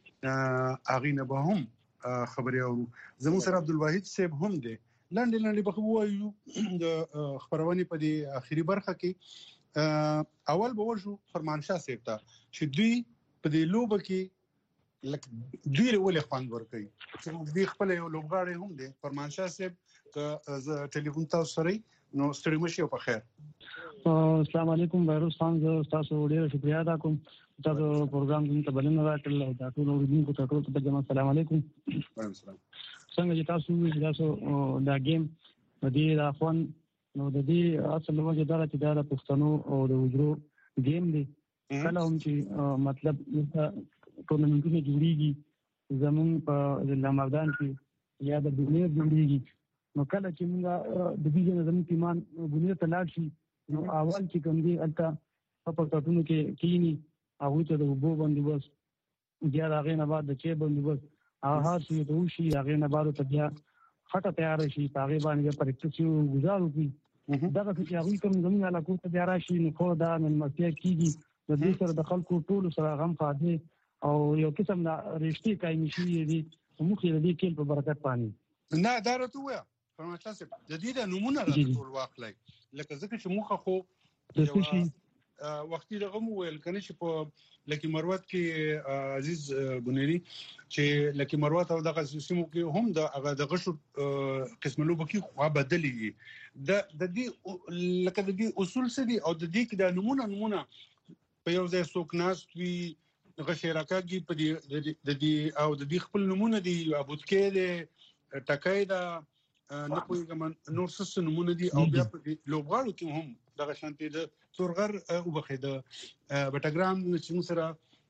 اغه نه به هم خبري اورو. زمو سره عبدالواحد صاحب هم دی لاندې لاندې به وایو د خبرونه په دې اخیری برخه کې اول به ورشو فرمانشاه صاحب ته چې دوی په دې لوبه کې لکه دوی له خوان ورکړي چې دوی خپل یو لوبغاړي هم دي. فرمانشاه صاحب که ز ټلیفون تاسو سره نو ستړي مشي په خیر. السلام علیکم وایروس خان زه تاسو ډیر شکریا ادا کوم تاسو پروګرام ته بلنه راکړل او تاسو نو دې کو تاسو ته جما السلام علیکم. وعلیکم السلام. څنګه چې تاسو تاسو دا گیم دې دا خوان نو د دې اصل وجه دا چې دا د پښتنو او د وجرو گیم دی. کله هم چې مطلب ټورنمنټونه جوړیږي زمون په ضلع مردان کې یا د بونیر جوړیږي نو کله چې موږ د دې نه زمون ایمان بونیر ته لاړ شي نو اول چې کوم دی البته په پښتون کې کینی هغه ته د وبو باندې بس بیا هغه نه بعد د چه باندې بس هغه چې دوشي هغه نه بعد ته بیا خټه تیار شي هغه باندې پریکټیس گزارو کی دغه چې هغه کوم زمون علاقو ته بیا راشي نو خو دا من مسیا کیږي د دې سره د خلکو ټول سره غم خاطه او یو قسم د رښتې کای نشي دي موږ یې دې کې په برکت پانی نه دا راته ویا فرمانشاه صاحب د دې د نمونه راټول واخلای لکه ځکه چې موږ خو د شي وختي دغه مو ویل کنه چې په لکه مروت کې عزیز بونیری چې لکه مروت او دغه سیمو کې هم د هغه د غشو قسم لوبه کې خو بدلې د د دې لکه د دې اصول سدي او د دې کې د نمونه نمونه په یو ځای څوک ناس وي غشي راکاږي په دې د دې او د دې خپل نمونه دي ابوتکې د ټکای دا نه کوم نور څه نمونه دي او بیا په لوبغاړو کې هم دغه شانتي د تورغر او بخې د بټګرام چې سره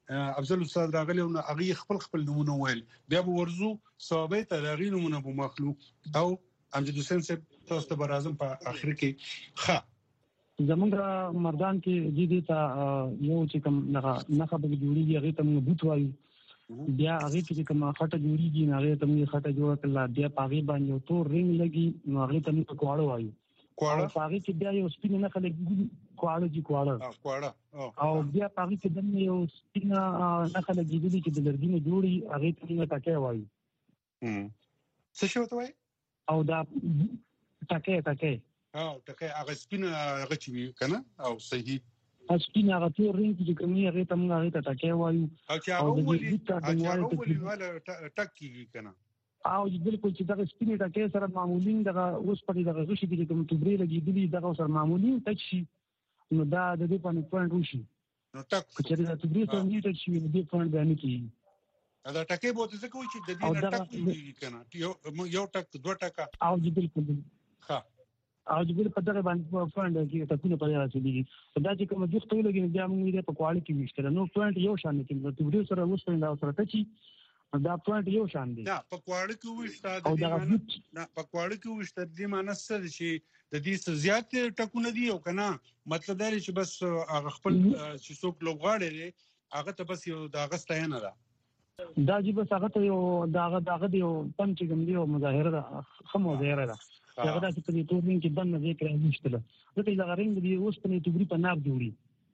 افضل استاد راغلی او هغه خپل خپل نمونه ویل بیا به ورزو صوابه ته راغلی نمونه به مخلو او امجد حسین صاحب تاسو ته برازم په اخر کې ښه زمونږ مردان کې جدي ته یو چې کوم نه نه خبرې جوړیږي هغه ته موږ بوت وایو بیا هغه کې کوم خټه جوړیږي نه هغه ته موږ خټه جوړ کړل بیا پاغي باندې یو تور رنګ لګي نو هغه ته موږ کوړو وایو کوړو پاغي کې بیا یو سپین نه خلک کوړو جی کوړو کوړو او بیا پاغي کې د یو سپین نه خلک جدي چې د لرګینو جوړي هغه ته موږ ټکه وایو هم څه شو ته وایي او دا ټکه ټکه او ټکه هغه سپین هغه چې وی کنه او صحیح سپین هغه تور رنګ چې کومي هغه ته موږ هغه ته ټکه وایو او چې هغه ولي هغه ولي ولا ټکی کنه او بالکل چې دا سپینې ټکه سره معمولین دغه اوس په دغه غشي کې کوم تبرې لګېدلې دغه سره معمولین ټچ شي نو دا د دې په پوینټ وشي نو ټک چې دا تبرې سره نه ټچ شي نو دې پوینټ باندې کیږي دا ټکه به څه کوي چې د دې ټک کیږي کنه یو یو ټک دوه ټکا او بالکل ښه او جبل په دغه باندې پوینټ کې ټکونه پرې راځي دا چې کوم ځخ ته لګي بیا موږ دې په کوالټي کې وشته نو پوینټ یو شان کې د تبرې سره اوس په دا سره ټچي دا پوینټ یو شان دی نه په کوالټي کې وشته د دې نه په کوالټي کې وشته د معنی څه چې د دې زیات ټکونه دی او کنه مطلب دا چې بس هغه خپل چې څوک لوغاړي هغه ته بس یو دا غسته نه ده دا چې بس هغه ته یو داغه داغه دی او پم چې کوم دی او مظاهره ده خمو مظاهره ده هغه د دې تورین کې بند نه ذکر نشته دا د غرنګ دی اوس په تبرې په ناب جوړي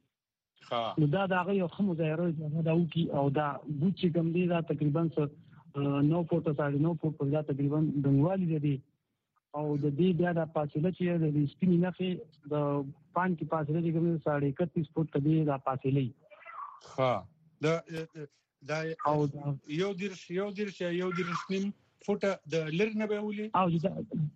نو دا دا یو خمو ظاهره دا او کی او دا بوت چې کوم دی دا تقریبا نو فوټو ساړي نو فوټو دا تقریبا د موالي دی او د دې بیا د فاصله چې د سپینې نخې د پان کې فاصله چې کوم ساړي اکتیس فوټ دی دا فاصله ها دا دا او یو درش یو درش یو درش نیم فوټه د لر نه به ولي او دا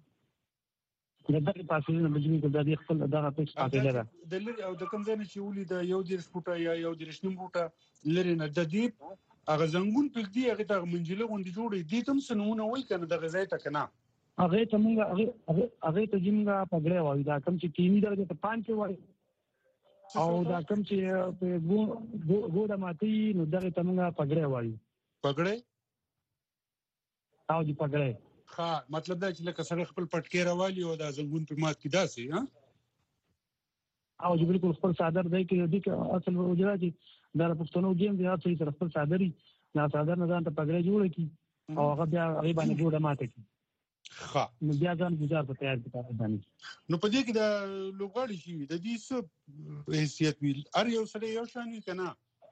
د دغه فاصله نه بجنی کو د خپل دغه پېښ فاصله ده د لر او د کوم ځای نه چې ولي د یو درش فوټه یا یو درش نیم فوټه لر نه د دې هغه زنګون په دې هغه د منجله غونډې جوړې دي تم سنونه وای کنه د غزای ته کنه هغه ته موږ هغه هغه ته جنګه پګړې وای دا کوم چې کینی درجه ته پان کې وای او دا کوم چې په ګو ګوډه ماتي نو دغه ته موږ پګړې وای پګړې او دې پګړې ها مطلب دا چې لکه سره خپل پټکی راوالي او دا زنګون په مات کې داسي ها او چې بالکل خپل صادر دی کې د کې اصل وجره چې دا پښتنو جیم دی اصل سره خپل صادري نه صادر نه ځان ته پګړې جوړ کی او هغه بیا هغه باندې ګوډه ماته کی ها نو بیا ځان گزار په تیار کړه باندې نو په دې کې د لوګاړي شي د دې څه حیثیت ویل ار یو سره یو شان کنه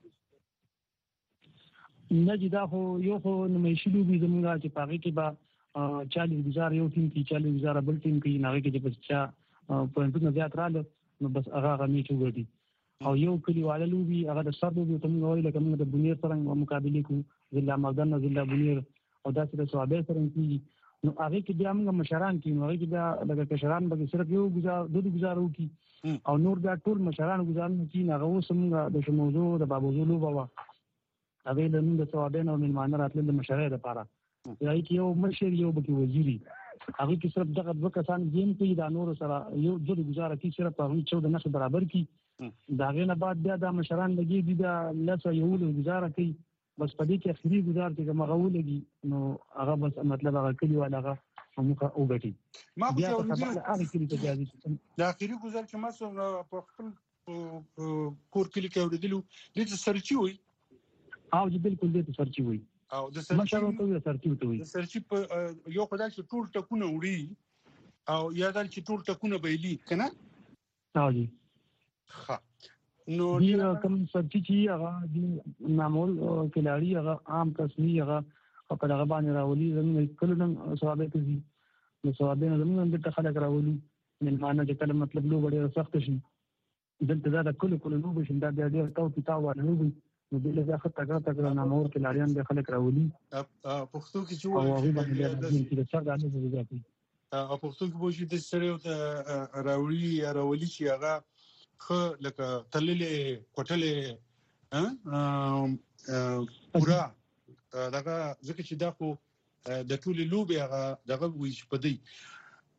نه جدا خو یو خو نمایشي لوبي زموږه چې پاګه کې با چالیس گزار یو ټیم کې چالیس گزار بل ټیم کې نه کې چې بس چا پوینټونه زیات رااله نو بس هغه هغه میچ وګړي او یو کلیواله لوبي هغه د سر لوبي ته موږ وایو لکه موږ د بنیر سره مقابله کوو ضلع مردان ضلع بنیر او داسې د صوابه سره کې نو هغه کې بیا موږ مشران کې نو هغه کې بیا د کشران به صرف یو گزار دوه گزارو کې او نور بیا ټول مشران گزارنه کې هغه وسمږه د شموزو د بابوزو لوبه وا هغه له موږ صوابه نو من مانه راتل د مشرای لپاره راځي کې یو مشر یو بکی وزیری هغه کې صرف دغه دوه کسان گیم کوي دا نور سره یو دوه گزاره کې صرف هغه چودہ نخ برابر کی دا غنه بعد بیا د مشران لګي دي دا لاسه یو له گزاره کوي بس په دې کې اخري گزار چې مغول لګي نو هغه بس مطلب هغه کلی والا هغه موږ او غټي ما بیا په هغه کې ته ځي دا اخري گزار چې ما سره په خپل کور کلی کې ورېدلو دې سرچي وي او بالکل دې سرچي وي او د سرچي د سرچي په یو خدای چې ټول ټکونه وړي او یا دا چې ټول ټکونه بیلی کنه او جی ها نو دی کوم سرچي چې هغه د معمول کلاړي هغه عام کسمی هغه په هغه باندې راولي زموږ کله ثوابه کوي نو ثوابه زموږ د خلک راولي من معنی چې کله مطلب لو ډېر سخت شي دلته دا کله کله لو بشي دا ډېر تاو کتاب ونه وي نو دې له ځخه تګړه تګړه نامور کې لاریان به خلک راولي پښتو کې چې وایي او باندې د څر غاړي څه ځاتي او پښتو کې وایي د سره راولي راولي چې هغه خو لکه تللې کوټلې ها پورا دغه ځکه چې دا خو د ټولې لوبي هغه دغه وایي په دی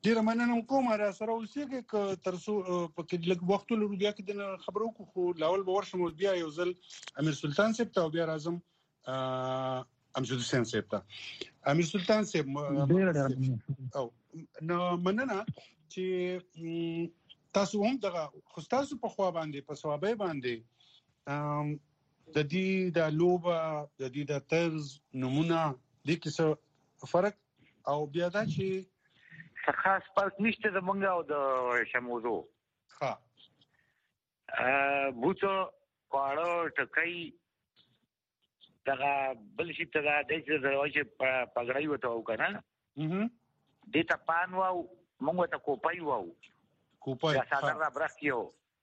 ډیره مننه کوم را سره اوسېږي ک تر څو په کې لږ وخت لرو بیا کې د خبرو خو لاول به ورشم بیا یو ځل امیر سلطان صاحب ته بیا راځم امجد حسین صاحب ته امیر سلطان صاحب او نو مننه چې تاسو هم دغه خو تاسو په خوا باندې په ثوابه باندې د دې د لوبه د دې د طرز نمونه د کیسه فرق او بیا دا چې خاص فرق نشته د مونږ او د شموزو ها ا بوتو پاړو ټکای دغه بل شي ته د دې چې پګړای وته او کنه اه دې ته پان واو مونږ ته کوپای واو کوپای یا ساده برخیو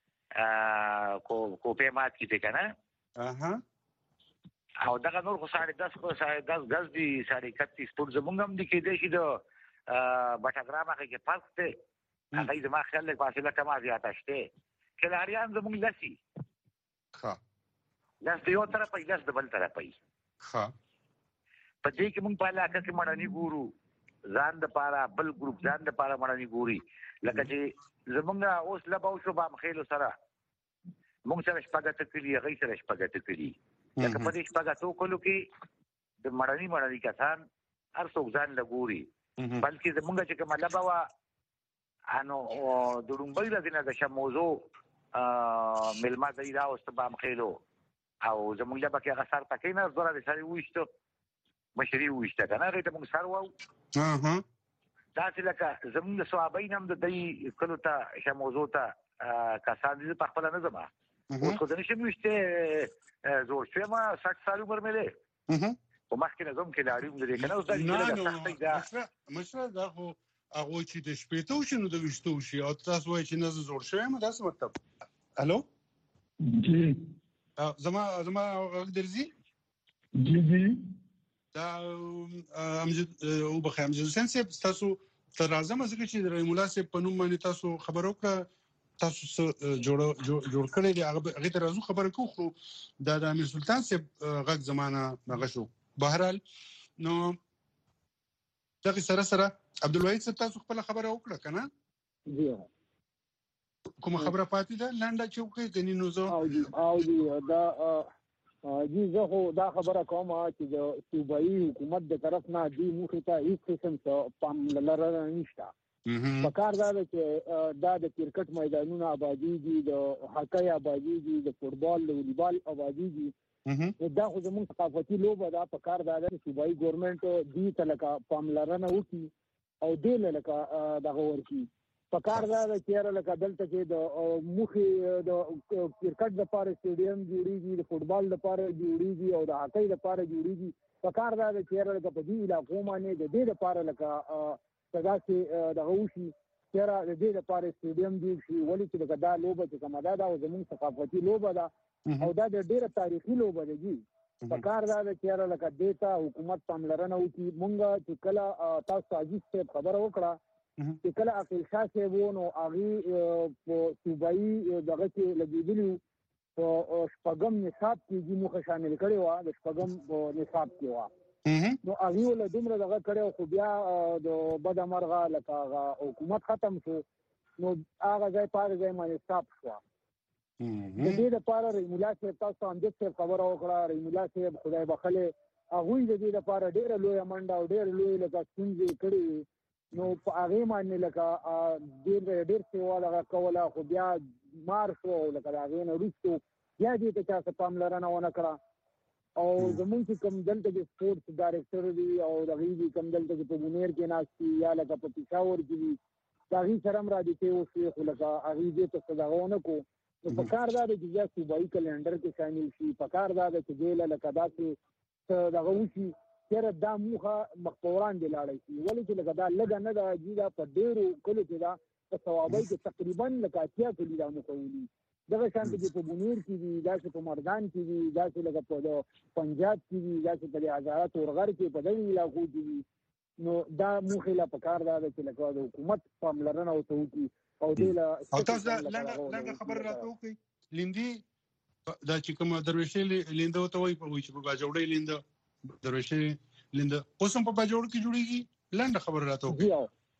ا کو کوپې مات کیته کنه اها او دغه نور خو ساړه دس کو ساړه دس غز دي ساړه اکتیس فوټ زمونږ هم دي کې دي چې د بټاګرامه کې فرق ته هغه زما خیال له فاصله کما زیاته شته کلاریان زمونږ لسی ها لاس یو طرف په لاس د بل طرف په ها په دې کې مونږ په علاقه کې مړانی ګورو ځان د پاره بل ګروپ ځان د پاره مړانی ګوري لکه چې زمونږ اوس لباو شو با مخېلو سره مونږ سره شپږه تکلی غي سره شپږه تکلی لکه په دې شپږه تو کولو کې د مړانی مړانی کسان هر څوک ځان لګوري بلکې زمونږ چې کومه لبا وا انو د لومبۍ راځنه د شموزو ملما دی دا اوس په مخېلو او زمونږ لبا کې غسر پکې نه زړه د سړی وښته مشري وښته کنه ریته مونږ سر واو ها دا چې لکه زمونږ صحابین هم د دې کلو ته شموزو ته کسان دي په خپل نه زما اوس خو د نشم وښته زور شوه ما ساठ سال عمر مې په مخکې نظم کې لاړم د دې کنه اوس دا سختي دا مشره دا خو هغه چې د شپېتو شنو د وشتو شي او تاسو وایي چې نظم زور شوی ما دا څه مطلب الو جی زما زما درځي جی جی دا امجد او بخیر امجد حسین صاحب تاسو تر اعظم ځکه چې د رحیم الله صاحب په نوم باندې تاسو خبر وکړه تاسو جوړ جوړ کړی دی هغه هغه ته راځو خبره کوو خو دا د امیر سلطان صاحب غږ زمانہ هغه شو بهرحال نو دغه سره سره عبدالوحید صاحب تاسو خپل خبره وکړه کنه جی کوم خبره پاتې ده لنډه چوکې کني نو زه او جی او جی دا جی زه خو دا خبره کوم چې د صوبایي حکومت د طرف نه دی مخې ته هیڅ قسم څه پام لرل نشته په کار دا چې دا د کرکټ میدانونو آبادی دي د هاکی آبادی دي د فوټبال د والیبال آبادی دي دا خو زموږ ثقافتي لوبه ده په کار دا چې صوبایي ګورنمنت دې ته لکه پاملرنه وکړي او دې لکه دغه ورکړي په کار دا چې لکه دلته چې د مخې د کرکټ لپاره سټیډیم جوړیږي د فوټبال لپاره جوړیږي او د هاکی لپاره جوړیږي په کار دا چې لکه په دې علاقو باندې د دې لپاره لکه څنګه چې دغه وشي چې د دې لپاره سټیډیم جوړ شي ولې چې دا لوبه چې کومه ده دا زموږ ثقافتي لوبه ده او دا د ډیره تاریخي لوبه ده جی په کار دا چې لکه دیتا حکومت پاملرنه وکړي مونږ چې کله تاسو عزیز صاحب خبره وکړه چې کله عقیل شاه صاحب نو هغه په صوبایي دغه کې لګېدلی په شپږم نصاب کې موږ شامل کړي و د شپږم په نصاب کې و نو هغه له دومره دغه کړي خو بیا د بد مرغه لکه حکومت ختم شو نو هغه ځای پاره ځای باندې صاحب شو د دې لپاره رحیم الله صاحب تاسو هم دې خبره وکړه رحیم الله صاحب خدای بخله هغه د دې لپاره ډېر لوی منډه او ډېر لوی لکه څنګه کړی نو په هغه باندې لکه ډېر ډېر سیوا لگا کوله خو بیا مار شو لکه هغه نه وروسته بیا دې ته تاسو پاملرنه ونه کړه او زمونږ چې کوم دلته د سپورتس ډایریکټر دی او د غوی کوم دلته په بونیر کې ناشتي یا لکه په پېښور کې دا غي سره را دي چې اوس خو لکه هغه دې ته صداونه کو نو په کار دا چې بیا صوبایي کلندر کې شامل شي په کار دا چې ګیله لکه داسې دغه وشي چې دا موخه مخوران دی لاړی شي ولې چې لکه دا لږه نه ده چې دا په ډېرو کلو کې دا په ثوابۍ کې تقریبا لکه اتیا کلي دا مخولي دغه شان چې په بونیر کې دي داسې په مردان کې دي داسې لکه په پنجاب کې دي داسې په هزاره تورغر کې په دغه علاقو کې دي نو دا موخه لا په کار دا چې لکه د حکومت پاملرنه او توکي او دله او تاسو لنډه خبر راته وکړئ لیندي دا چې کوم درویشې لینده وته وي په وی چې په باجوړې لینده درویشې لینده اوس هم په باجوړ کې جوړیږي لنډه خبر راته وکړئ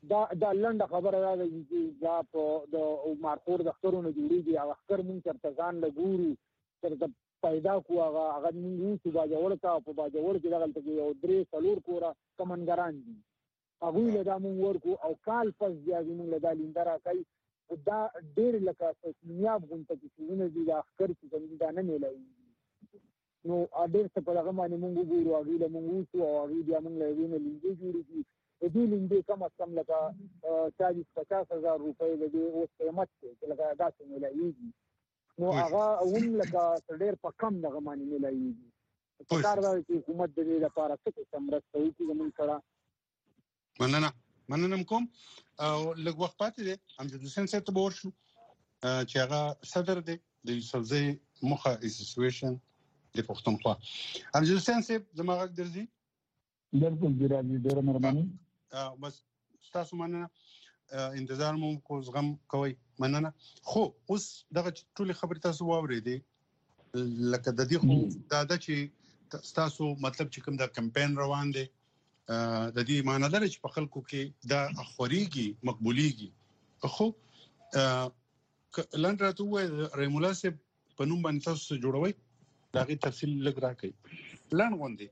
دا دا لنډه خبره ده چې دا په د مارکور دفترونو جوړیږي هغه خر مونږ چرته ځان له ګورو چرته پیدا کو هغه هغه مونږ چې باجوړ کا په باجوړ کې دغلته یو درې څلور کوره کمنګران دي هغه له دا مونږ ورکو او کال پس بیا مونږ له دالیندرا کوي دا ډېر لکه سنیاب غونته چې څونه دي دا خر چې څنګه دا نه ملایي نو ډېر څه په هغه باندې مونږ وګورو هغه له مونږ او هغه بیا مونږ له وینې لږه جوړیږي د دې لندې کم از کم لکه چالیس پچاس هزار روپۍ د دې اوس قیمت چې لکه داسې ملایي نو هغه اون لکه ډېر په کم دغه باندې ملایي په کار دا چې حکومت د دې لپاره څه سمرسته وکړي موږ سره مننه مننه کوم او لږ وخت پاتې دی امجد حسین صاحب ته ورشو چې هغه صدر دی د یوسفزۍ مخه اسوسییشن د پښتونخوا امجد حسین صاحب زما غږ درځي بالکل ګراني ډېر مهرباني بس تاسو مننه انتظار مو کو زغم کوي مننه خو اوس دغه ټول خبرې تاسو واورېدې لکه د دې خو دا د چې تاسو مطلب چې کوم د کمپاین روان دی د دې معنی لري چې په خلکو کې دا اخوريږي مقبوليږي خو لاندې راته وای رحیم الله صاحب په نوم باندې تاسو جوړوي دا غي تفصیل لګ راکړي لن غوندي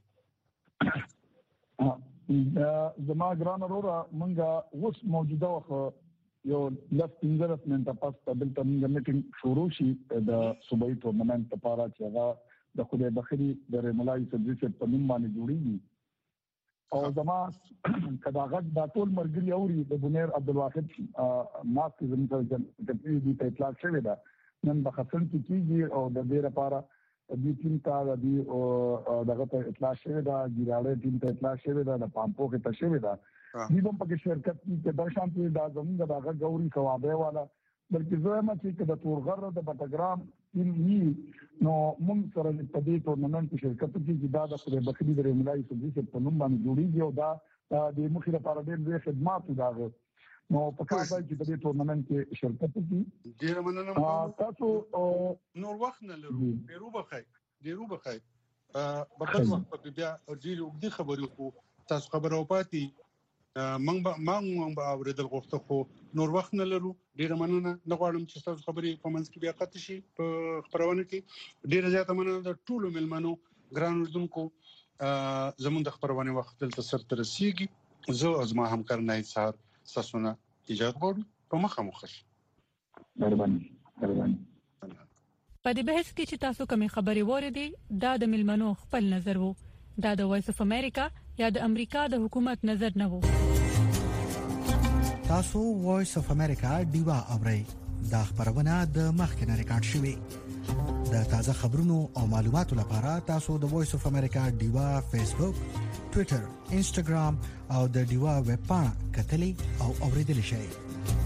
زما ګران وروره مونږه اوس موجوده وخت یو لس پنځلس منټه پس دلته مونږ میټینګ شروع شي د صوبایي ټورنمنت لپاره چې هغه د خدای بخري د رحیم الله صاحب په نوم باندې جوړیږي او زما کدا غږ د ټول مرګري اوري د بنیر عبدالواحد ماسک زموږ د دې په اطلاع شوی دا نن د خپل کیږي او د دې لپاره د ټیم ته د دغه ته اطلاع شوی دا ګیراړې ټیم ته اطلاع شوی دا د پامپو کې ته شوی دا دې په کې شرکت کې د شانتي دا زموږ د غوري ثوابه والا بلکې زما چې د تورغر د بټګرام ټیم ني نو موږ سره په دې ټورنمنت کې شرکت کې دا د خپل بخري د ملای سوزي په نوم باندې جوړیږي او دا د مخې لپاره ډېر خدمات داغه نو په کار دی چې په دې ټورنمنت کې شرکت وکړي ډیر مننه تاسو نور وخت نه لرو ډیرو بخای ډیرو بخای په بل وخت په بیا ډیر وګړي خبرې کو تاسو خبرو پاتې مونږ به مونږ به اوریدل غوښته خو نور وخت نه لرو ډیر مننه نه غواړم چې تاسو خبرې په منځ کې بیا قطع شي په خبرونه کې ډیر زیاته مننه د ټولو ملمنو ګران اردوونکو زموږ د خبرونه وخت دلته سر تر رسیدي زه از ما همکار نه سهار ساسونه ایجاد غواړم په مخه مخش مهرباني مهرباني په دې بحث کې چې تاسو کومې خبرې وریدي دا د ملمنو خپل نظر وو دا د وایس اف امریکا یا د امریکا د حکومت نظر نه وو تاسو وایس اف امریکا دیوا اورئ دا خبرونه د مخکنه ریکارډ شوې د تازه خبرونو او معلوماتو لپاره تاسو د وایس اف امریکا دیوا فیسبوک ټوئیټر انسټاګرام او د دیوا ویب پاڼه کتلې او اوریدل شئ